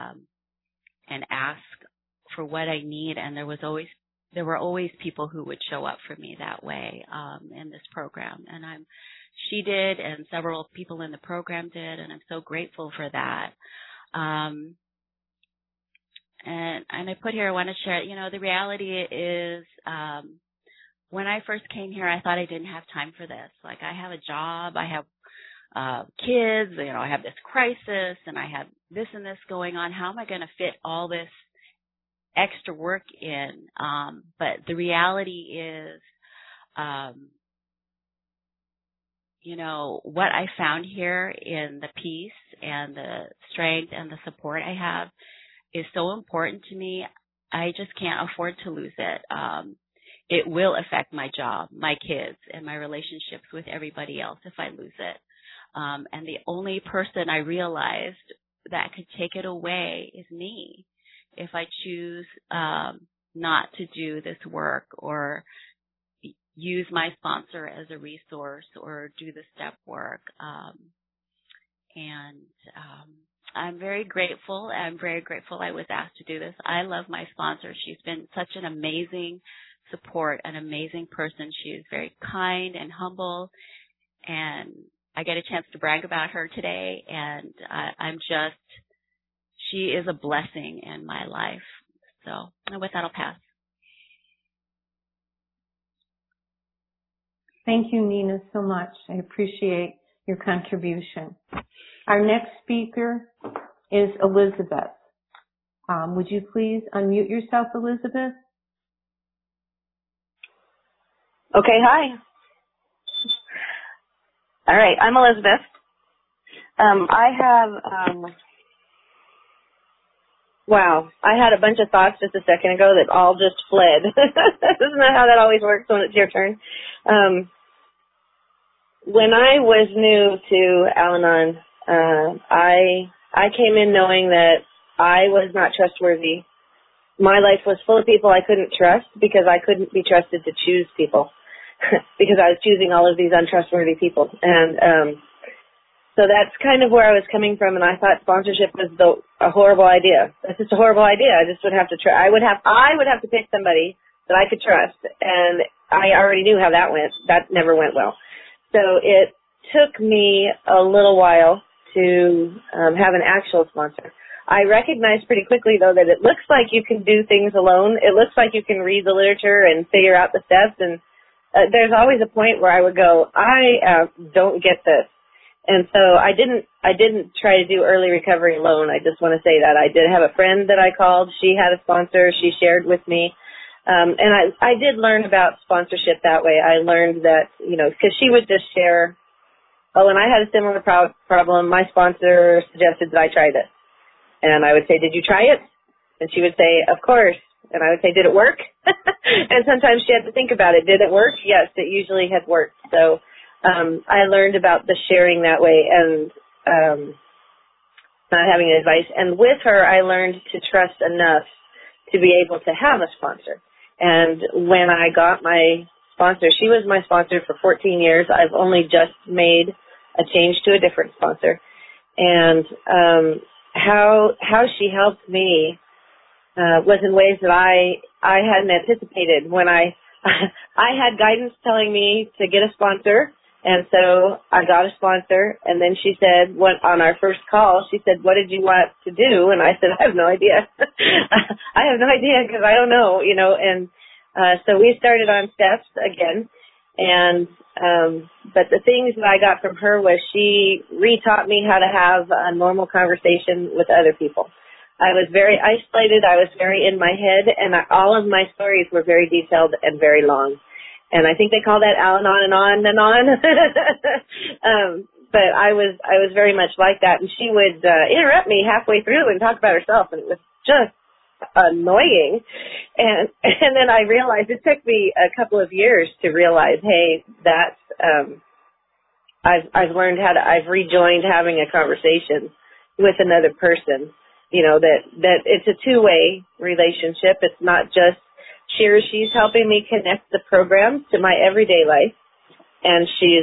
ask for what I need. And there were always people who would show up for me that way in this program. And she did, and several people in the program did, and I'm so grateful for that. And I put here, I want to share, the reality is, when I first came here, I thought I didn't have time for this. Like, I have a job, I have kids, I have this crisis, and I have this and this going on. How am I going to fit all this extra work in? But the reality is, what I found here in the peace and the strength and the support I have is so important to me. I just can't afford to lose it. It will affect my job, my kids, and my relationships with everybody else if I lose it. And the only person I realized that could take it away is me. If I choose not to do this work or use my sponsor as a resource or do the step work. I'm very grateful. I'm very grateful I was asked to do this. I love my sponsor. She's been such an amazing support, an amazing person. She is very kind and humble, and I get a chance to brag about her today, and she is a blessing in my life. So, and with that, I'll pass. Thank you, Nina, so much. I appreciate your contribution. Our next speaker is Elizabeth. Would you please unmute yourself, Elizabeth? Okay, hi. All right, I'm Elizabeth. I had a bunch of thoughts just a second ago that all just fled. Isn't that how that always works when it's your turn? When I was new to Al-Anon, I came in knowing that I was not trustworthy. My life was full of people I couldn't trust because I couldn't be trusted to choose people because I was choosing all of these untrustworthy people. And so that's kind of where I was coming from, and I thought sponsorship was a horrible idea. That's just a horrible idea. I just would have to try. I would have to pick somebody that I could trust, and I already knew how that went. That never went well. So it took me a little while to have an actual sponsor. I recognized pretty quickly, though, that it looks like you can do things alone. It looks like you can read the literature and figure out the steps, and there's always a point where I would go, I don't get this. And so I didn't try to do early recovery alone. I just want to say that. I did have a friend that I called. She had a sponsor. She shared with me. And I did learn about sponsorship that way. I learned that, because she would just share, and I had a similar problem. My sponsor suggested that I try this. And I would say, did you try it? And she would say, of course. And I would say, did it work? And sometimes she had to think about it. Did it work? Yes, it usually had worked. So I learned about the sharing that way and not having advice. And with her, I learned to trust enough to be able to have a sponsor. And when I got my sponsor, she was my sponsor for 14 years. I've only just made a change to a different sponsor. And how she helped me was in ways that I hadn't anticipated. When I had guidance telling me to get a sponsor, and so I got a sponsor, and then she said, on our first call, she said, what did you want to do? And I said, I have no idea. I have no idea because I don't know, and so we started on steps again. And but the things that I got from her was she re-taught me how to have a normal conversation with other people. I was very isolated. I was very in my head, and all of my stories were very detailed and very long. And I think they call that Al-Anon and on and on. But I was very much like that. And she would interrupt me halfway through and talk about herself, and it was just annoying. And then I realized, it took me a couple of years to realize, hey, that's I've learned I've rejoined having a conversation with another person. That it's a two-way relationship. It's not just she's helping me connect the program to my everyday life, and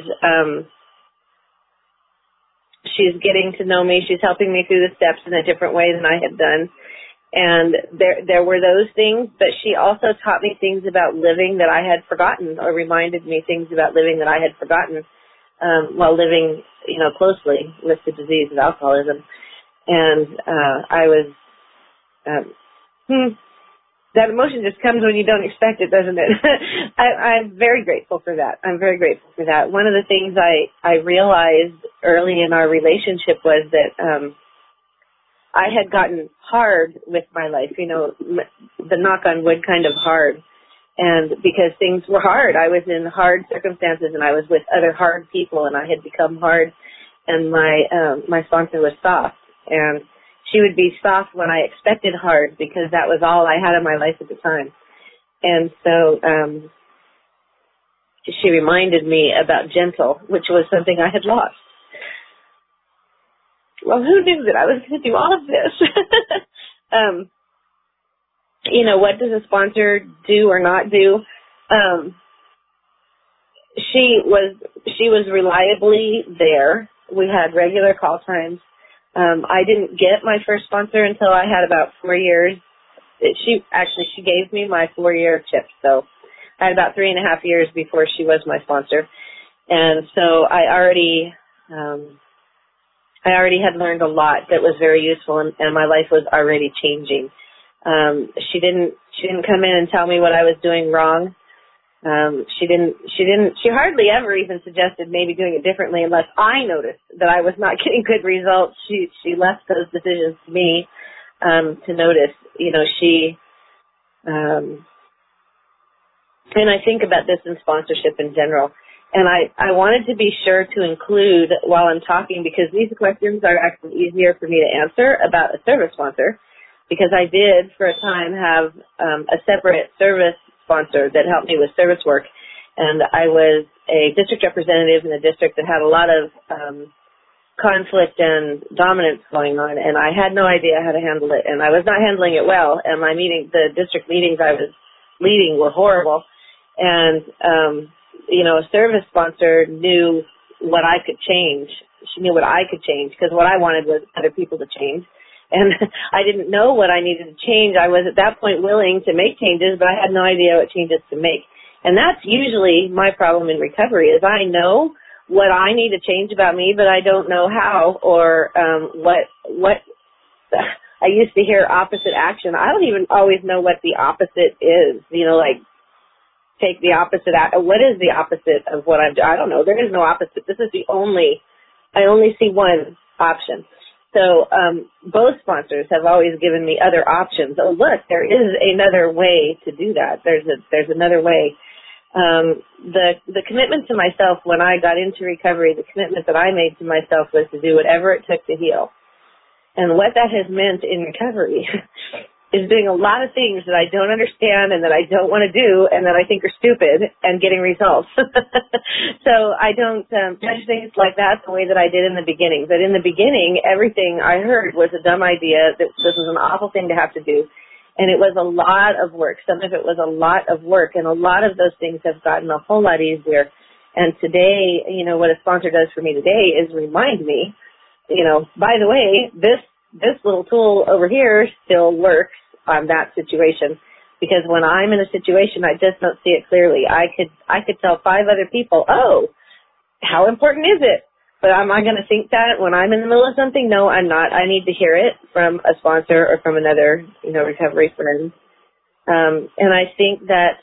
she's getting to know me. She's helping me through the steps in a different way than I had done. And there were those things, but she also taught me things about living that I had forgotten, or reminded me things about living that I had forgotten while living, closely with the disease of alcoholism. And I was, that emotion just comes when you don't expect it, doesn't it? I'm very grateful for that. I'm very grateful for that. One of the things I realized early in our relationship was that I had gotten hard with my life, the knock on wood kind of hard. And because things were hard, I was in hard circumstances, and I was with other hard people, and I had become hard, and my sponsor was soft. And she would be soft when I expected hard, because that was all I had in my life at the time. And so she reminded me about gentle, which was something I had lost. Well, who knew that I was going to do all of this? What does a sponsor do or not do? She was reliably there. We had regular call times. I didn't get my first sponsor until I had about 4 years. She gave me my 4-year chip, so I had about 3.5 years before she was my sponsor. And so I already had learned a lot that was very useful, and my life was already changing. She didn't come in and tell me what I was doing wrong. She hardly ever even suggested maybe doing it differently unless I noticed that I was not getting good results. She left those decisions to me, to notice, and I think about this in sponsorship in general. And I wanted to be sure to include while I'm talking, because these questions are actually easier for me to answer about a service sponsor, because I did for a time have a separate service sponsor that helped me with service work, and I was a district representative in a district that had a lot of conflict and dominance going on, and I had no idea how to handle it, and I was not handling it well, and the district meetings I was leading were horrible, and a service sponsor knew what I could change. She knew what I could change, because what I wanted was other people to change. And I didn't know what I needed to change. I was at that point willing to make changes, but I had no idea what changes to make. And that's usually my problem in recovery, is I know what I need to change about me, but I don't know how, or what I used to hear opposite action. I don't even always know what the opposite is. take the opposite. What is the opposite of what I'm doing? I don't know. There is no opposite. This is I only see one option. So both sponsors have always given me other options. Oh, look, there is another way to do that. There's another way. The commitment to myself when I got into recovery, the commitment that I made to myself was to do whatever it took to heal. And what that has meant in recovery is doing a lot of things that I don't understand and that I don't want to do and that I think are stupid and getting results. So I don't judge things like that the way that I did in the beginning. But in the beginning, everything I heard was a dumb idea, that this was an awful thing to have to do. And it was a lot of work. Some of it was a lot of work. And a lot of those things have gotten a whole lot easier. And today, what a sponsor does for me today is remind me, by the way, this little tool over here still works on that situation, because when I'm in a situation, I just don't see it clearly. I could tell 5 other people, oh, how important is it? But am I going to think that when I'm in the middle of something? No, I'm not. I need to hear it from a sponsor or from another, recovery friend. And I think that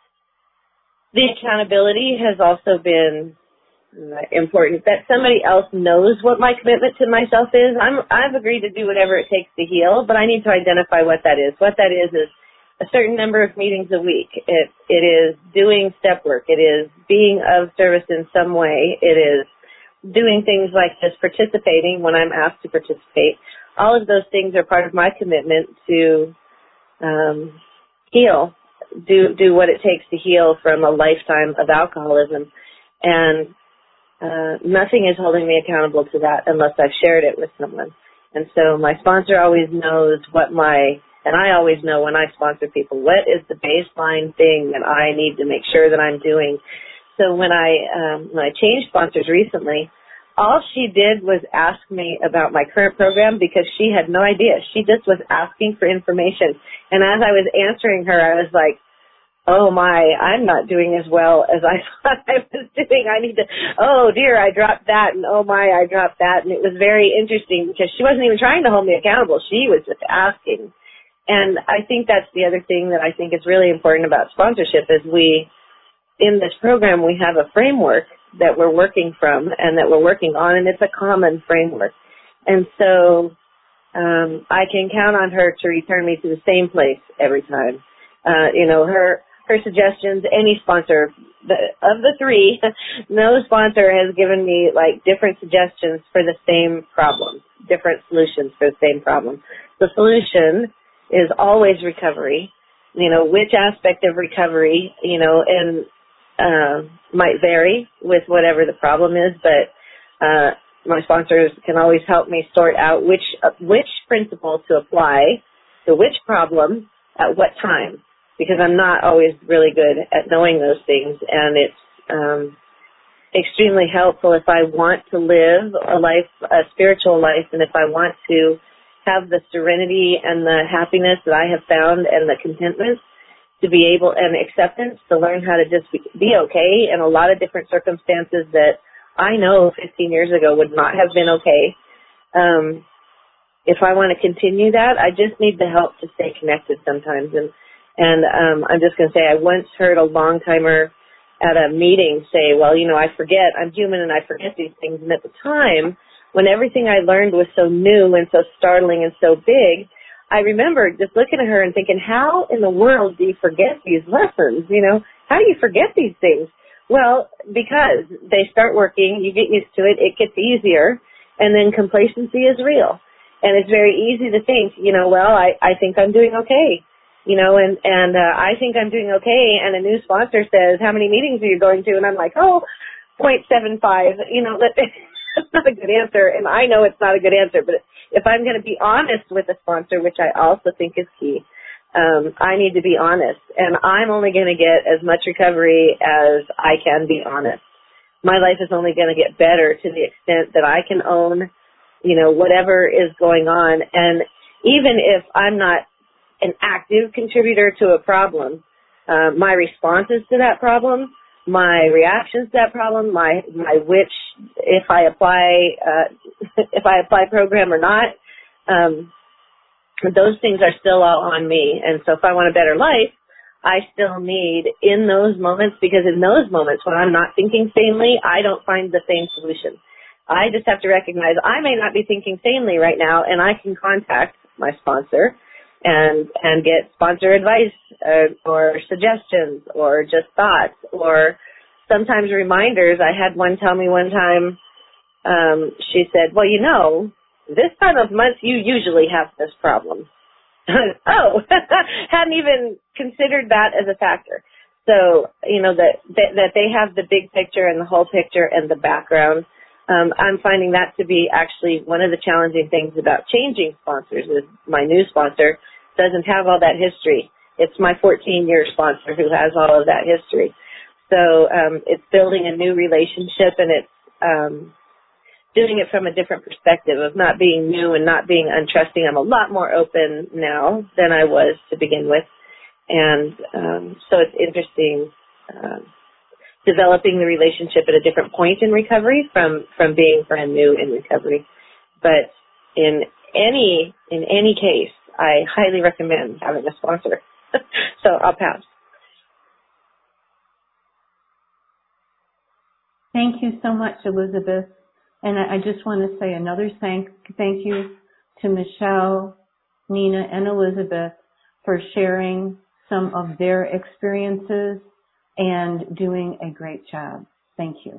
the accountability has also been important, that somebody else knows what my commitment to myself is. I've agreed to do whatever it takes to heal, but I need to identify what that is. What that is a certain number of meetings a week. It is doing step work. It is being of service in some way. It is doing things like this, participating when I'm asked to participate. All of those things are part of my commitment to heal, do what it takes to heal from a lifetime of alcoholism. And nothing is holding me accountable to that unless I've shared it with someone. And so my sponsor always knows and I always know when I sponsor people, what is the baseline thing that I need to make sure that I'm doing. So when I changed sponsors recently, all she did was ask me about my current program because she had no idea. She just was asking for information. And as I was answering her, I was like, oh my, I'm not doing as well as I thought I was doing. I need to, oh dear, I dropped that, and oh my, I dropped that. And it was very interesting because she wasn't even trying to hold me accountable. She was just asking. And I think that's the other thing that I think is really important about sponsorship is in this program, we have a framework that we're working from and that we're working on, and it's a common framework. And so I can count on her to return me to the same place every time. Her suggestions, any sponsor, of the 3, no sponsor has given me different suggestions for the same problem, different solutions for the same problem. The solution is always recovery, which aspect of recovery, and might vary with whatever the problem is, but my sponsors can always help me sort out which principle to apply to which problem at what time. Because I'm not always really good at knowing those things, and it's extremely helpful if I want to live a spiritual life, and if I want to have the serenity and the happiness that I have found and the contentment to be able, and acceptance to learn how to just be okay in a lot of different circumstances that I know 15 years ago would not have been okay. If I want to continue that, I just need the help to stay connected sometimes. And I'm just going to say, I once heard a long-timer at a meeting say, well, I forget, I'm human and I forget these things. And at the time, when everything I learned was so new and so startling and so big, I remember just looking at her and thinking, how in the world do you forget these lessons? How do you forget these things? Well, because they start working, you get used to it, it gets easier, and then complacency is real. And it's very easy to think, well, I think I'm doing okay. And I think I'm doing okay, and a new sponsor says, how many meetings are you going to? And I'm like, 0.75. That's not a good answer, and I know it's not a good answer, but if I'm going to be honest with a sponsor, which I also think is key, I need to be honest, and I'm only going to get as much recovery as I can be honest. My life is only going to get better to the extent that I can own, whatever is going on, and even if I'm not an active contributor to a problem, my responses to that problem, my reactions to that problem, my which, if I apply program or not, those things are still all on me. And so if I want a better life, I still need in those moments, because in those moments when I'm not thinking sanely, I don't find the same solution. I just have to recognize I may not be thinking sanely right now, and I can contact my sponsor and get sponsor advice or suggestions or just thoughts or sometimes reminders. I had one tell me one time, she said, well, this time of month you usually have this problem. Oh, hadn't even considered that as a factor. So, that they have the big picture and the whole picture and the background. I'm finding that to be actually one of the challenging things about changing sponsors is my new sponsor doesn't have all that history. It's my 14-year sponsor who has all of that history. So it's building a new relationship, and it's doing it from a different perspective of not being new and not being untrusting. I'm a lot more open now than I was to begin with. And so it's interesting developing the relationship at a different point in recovery from being brand new in recovery. But in any case, I highly recommend having a sponsor. So I'll pass. Thank you so much, Elizabeth. And I just want to say another thank you to Michelle, Nina, and Elizabeth for sharing some of their experiences and doing a great job. Thank you.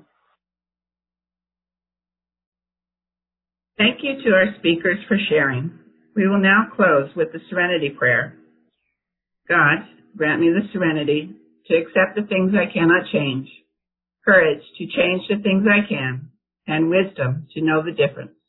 Thank you to our speakers for sharing. We will now close with the Serenity Prayer. God, grant me the serenity to accept the things I cannot change, courage to change the things I can, and wisdom to know the difference.